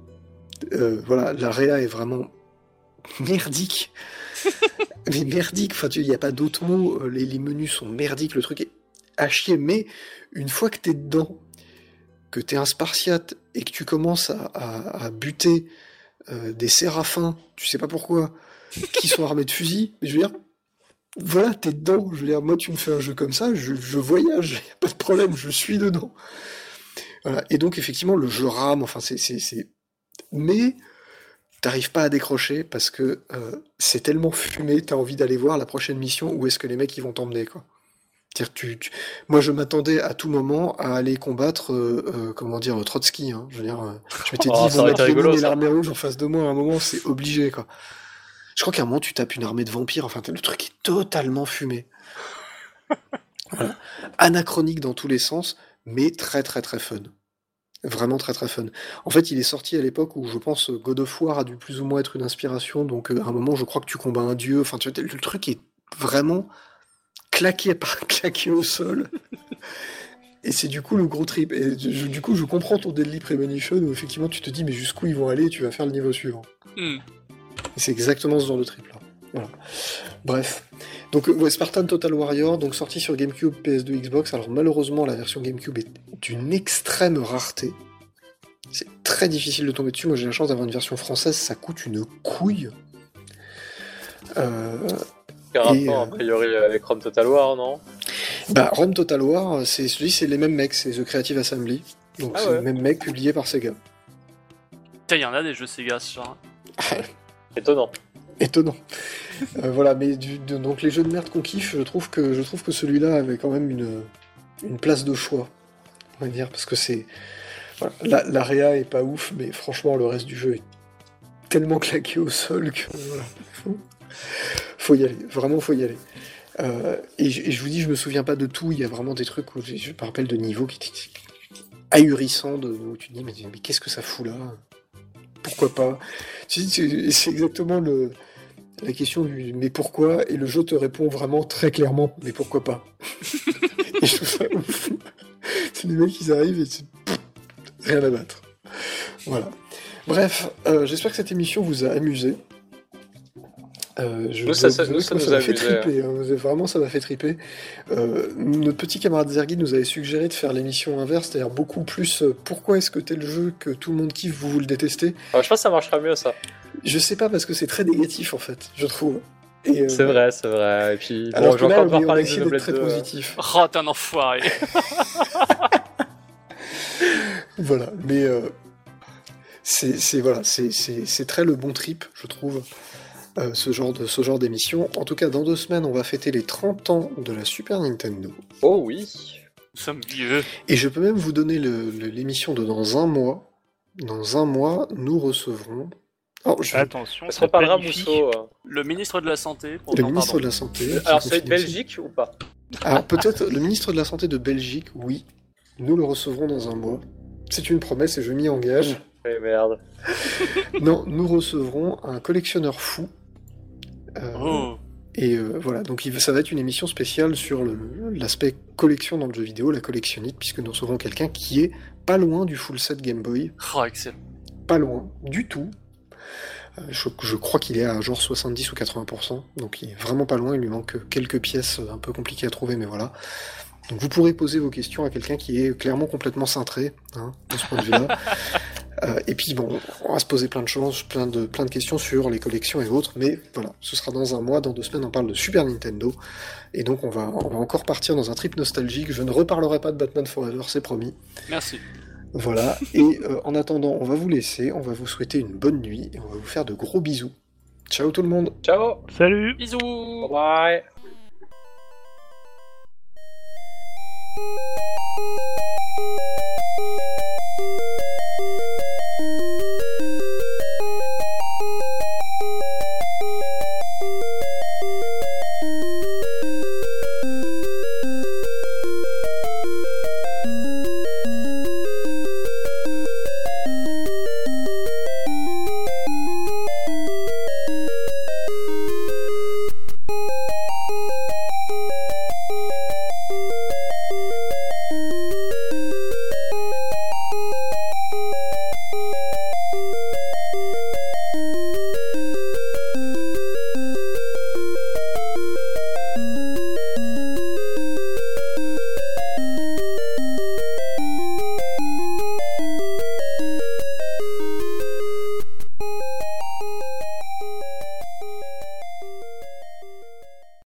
Euh, voilà, la réa est vraiment merdique. Mais merdique, enfin, il n'y a pas d'autre mot, les, les menus sont merdiques, le truc est à chier, mais une fois que t'es dedans, que t'es un Spartiate et que tu commences à, à, à buter euh, des séraphins, tu sais pas pourquoi, qui sont armés de fusils, mais je veux dire, voilà, t'es dedans. Je veux dire, moi, tu me fais un jeu comme ça, je, je voyage, y a pas de problème, je suis dedans. Voilà. Et donc, effectivement, le jeu rame, enfin, c'est, c'est, c'est... Mais t'arrives pas à décrocher parce que euh, c'est tellement fumé, t'as envie d'aller voir la prochaine mission où est-ce que les mecs ils vont t'emmener, quoi. C'est-à-dire, tu, tu... moi, je m'attendais à tout moment à aller combattre, euh, euh, comment dire, Trotsky. Hein. Je veux dire, euh, je m'étais
Oh,
dit, ils
ça
vont
aurait
mettre
été rigolo,
Lénine et
ça.
l'armée rouge en face de moi. À un moment, c'est obligé, quoi. Je crois qu'à un moment, tu tapes une armée de vampires. Enfin, le truc est totalement fumé. Voilà. Anachronique dans tous les sens, mais très, très, très fun. Vraiment très, très fun. En fait, il est sorti à l'époque où, je pense, God of War a dû plus ou moins être une inspiration. Donc, euh, à un moment, je crois que tu combats un dieu. Enfin, tu vois, le truc est vraiment claqué par claqué au sol. Et c'est du coup le gros trip. Et je- du coup, je comprends ton Deadly Premonition où effectivement tu te dis mais jusqu'où ils vont aller et tu vas faire le niveau suivant.
Hmm.
Et c'est exactement ce genre de trip là. Voilà. Bref. Donc, euh, ouais, Spartan Total Warrior, donc sorti sur GameCube, P S deux, Xbox. Alors malheureusement, la version GameCube est d'une extrême rareté. C'est très difficile de tomber dessus. Moi, j'ai la chance d'avoir une version française, ça coûte une couille. Euh,
Quel
Et,
rapport,
euh,
a priori, avec Rome Total War, non?
Bah, Rome Total War, c'est celui, c'est les mêmes mecs, c'est The Creative Assembly. Donc
Ah
c'est
ouais.
le même mec publié par Sega.
Putain, il y en a des jeux Sega, ce genre.
Étonnant.
Étonnant. Euh, voilà, mais du- de- donc les jeux de merde qu'on kiffe, je trouve que je trouve que celui-là avait quand même une, une place de choix, on va dire, parce que c'est voilà, la, la réa est pas ouf, mais franchement le reste du jeu est tellement claqué au sol que voilà, faut, faut y aller, vraiment faut y aller. Euh, et, je, et je vous dis, je me souviens pas de tout, il y a vraiment des trucs où j'ai- je me rappelle de niveaux qui étaient ahurissants, de, où tu te dis mais, mais qu'est-ce que ça fout là? Pourquoi pas? C'est c'est- c'est exactement le, la question du mais pourquoi? Et le jeu te répond vraiment très clairement mais pourquoi pas? Et je trouve ça ouf. C'est des mecs qui arrivent et c'est pff, rien à battre. Voilà. Bref, euh, j'espère que cette émission vous a amusé. Euh, je
Nous, ça-
dois
ça-
vous
nous,
avouer
ça
que moi,
nous
ça
a
m'a fait
amusé,
triper. hein. Vraiment, ça m'a fait triper. Euh, notre petit camarade Zergi nous avait suggéré de faire l'émission inverse, c'est-à-dire beaucoup plus euh, pourquoi est-ce que tel jeu que tout le monde kiffe, vous vous le détestez?
Alors, je pense que ça marchera mieux, ça.
Je sais pas parce que c'est très négatif en fait, je trouve. Et, euh,
C'est vrai, c'est vrai. Et puis,
Alors
bon,
que
je vais
là,
encore
on
devoir
va
parler de
essayer d'être
Xenoblade
très
deux.
positif.
Oh, t'es un enfoiré.
Voilà, mais euh, c'est c'est- voilà, c'est c'est- c'est très le bon trip, je trouve, euh, ce genre de ce genre d'émission. En tout cas, dans deux semaines, on va fêter les trente ans de la Super Nintendo.
Oh oui.
Nous sommes vieux.
Et je peux même vous donner le- le- l'émission de dans un mois. Dans un mois, nous recevrons. Alors, je-
Attention,
Est-ce
ça
qu'on parlera
planifie.
Mousso euh
Le ministre de la Santé. Pour...
le
non,
ministre
pardon.
de la Santé.
Alors,
qui
ça va être
confine aussi.
Belgique ou pas?
Alors, peut-être le ministre de la Santé de Belgique, oui. Nous le recevrons dans un mois. C'est une promesse et je m'y engage.
Mais merde.
Non, nous recevrons un collectionneur fou. Euh,
Oh.
Et euh, voilà, donc il, ça va être une émission spéciale sur le- l'aspect collection dans le jeu vidéo, la collectionnite, puisque nous recevrons quelqu'un qui est pas loin du full set Game Boy.
Oh, excellent.
Pas loin, du tout. Euh, je, je crois qu'il est à genre soixante-dix ou quatre-vingts pour cent, donc il est vraiment pas loin, il lui manque quelques pièces un peu compliquées à trouver, mais voilà. Donc vous pourrez poser vos questions à quelqu'un qui est clairement complètement cintré, hein, de ce point de vue-là. Euh, et puis bon, on va se poser plein de choses, plein de, plein de questions sur les collections et autres, mais voilà, ce sera dans un mois, dans deux semaines on parle de Super Nintendo, et donc on va, on va encore partir dans un trip nostalgique, je ne reparlerai pas de Batman Forever, c'est promis.
Merci.
Voilà, et euh, en attendant, on va vous laisser, on va vous souhaiter une bonne nuit, et on va vous faire de gros bisous. Ciao tout le monde.
Ciao.
Salut!
Bisous.
Bye bye.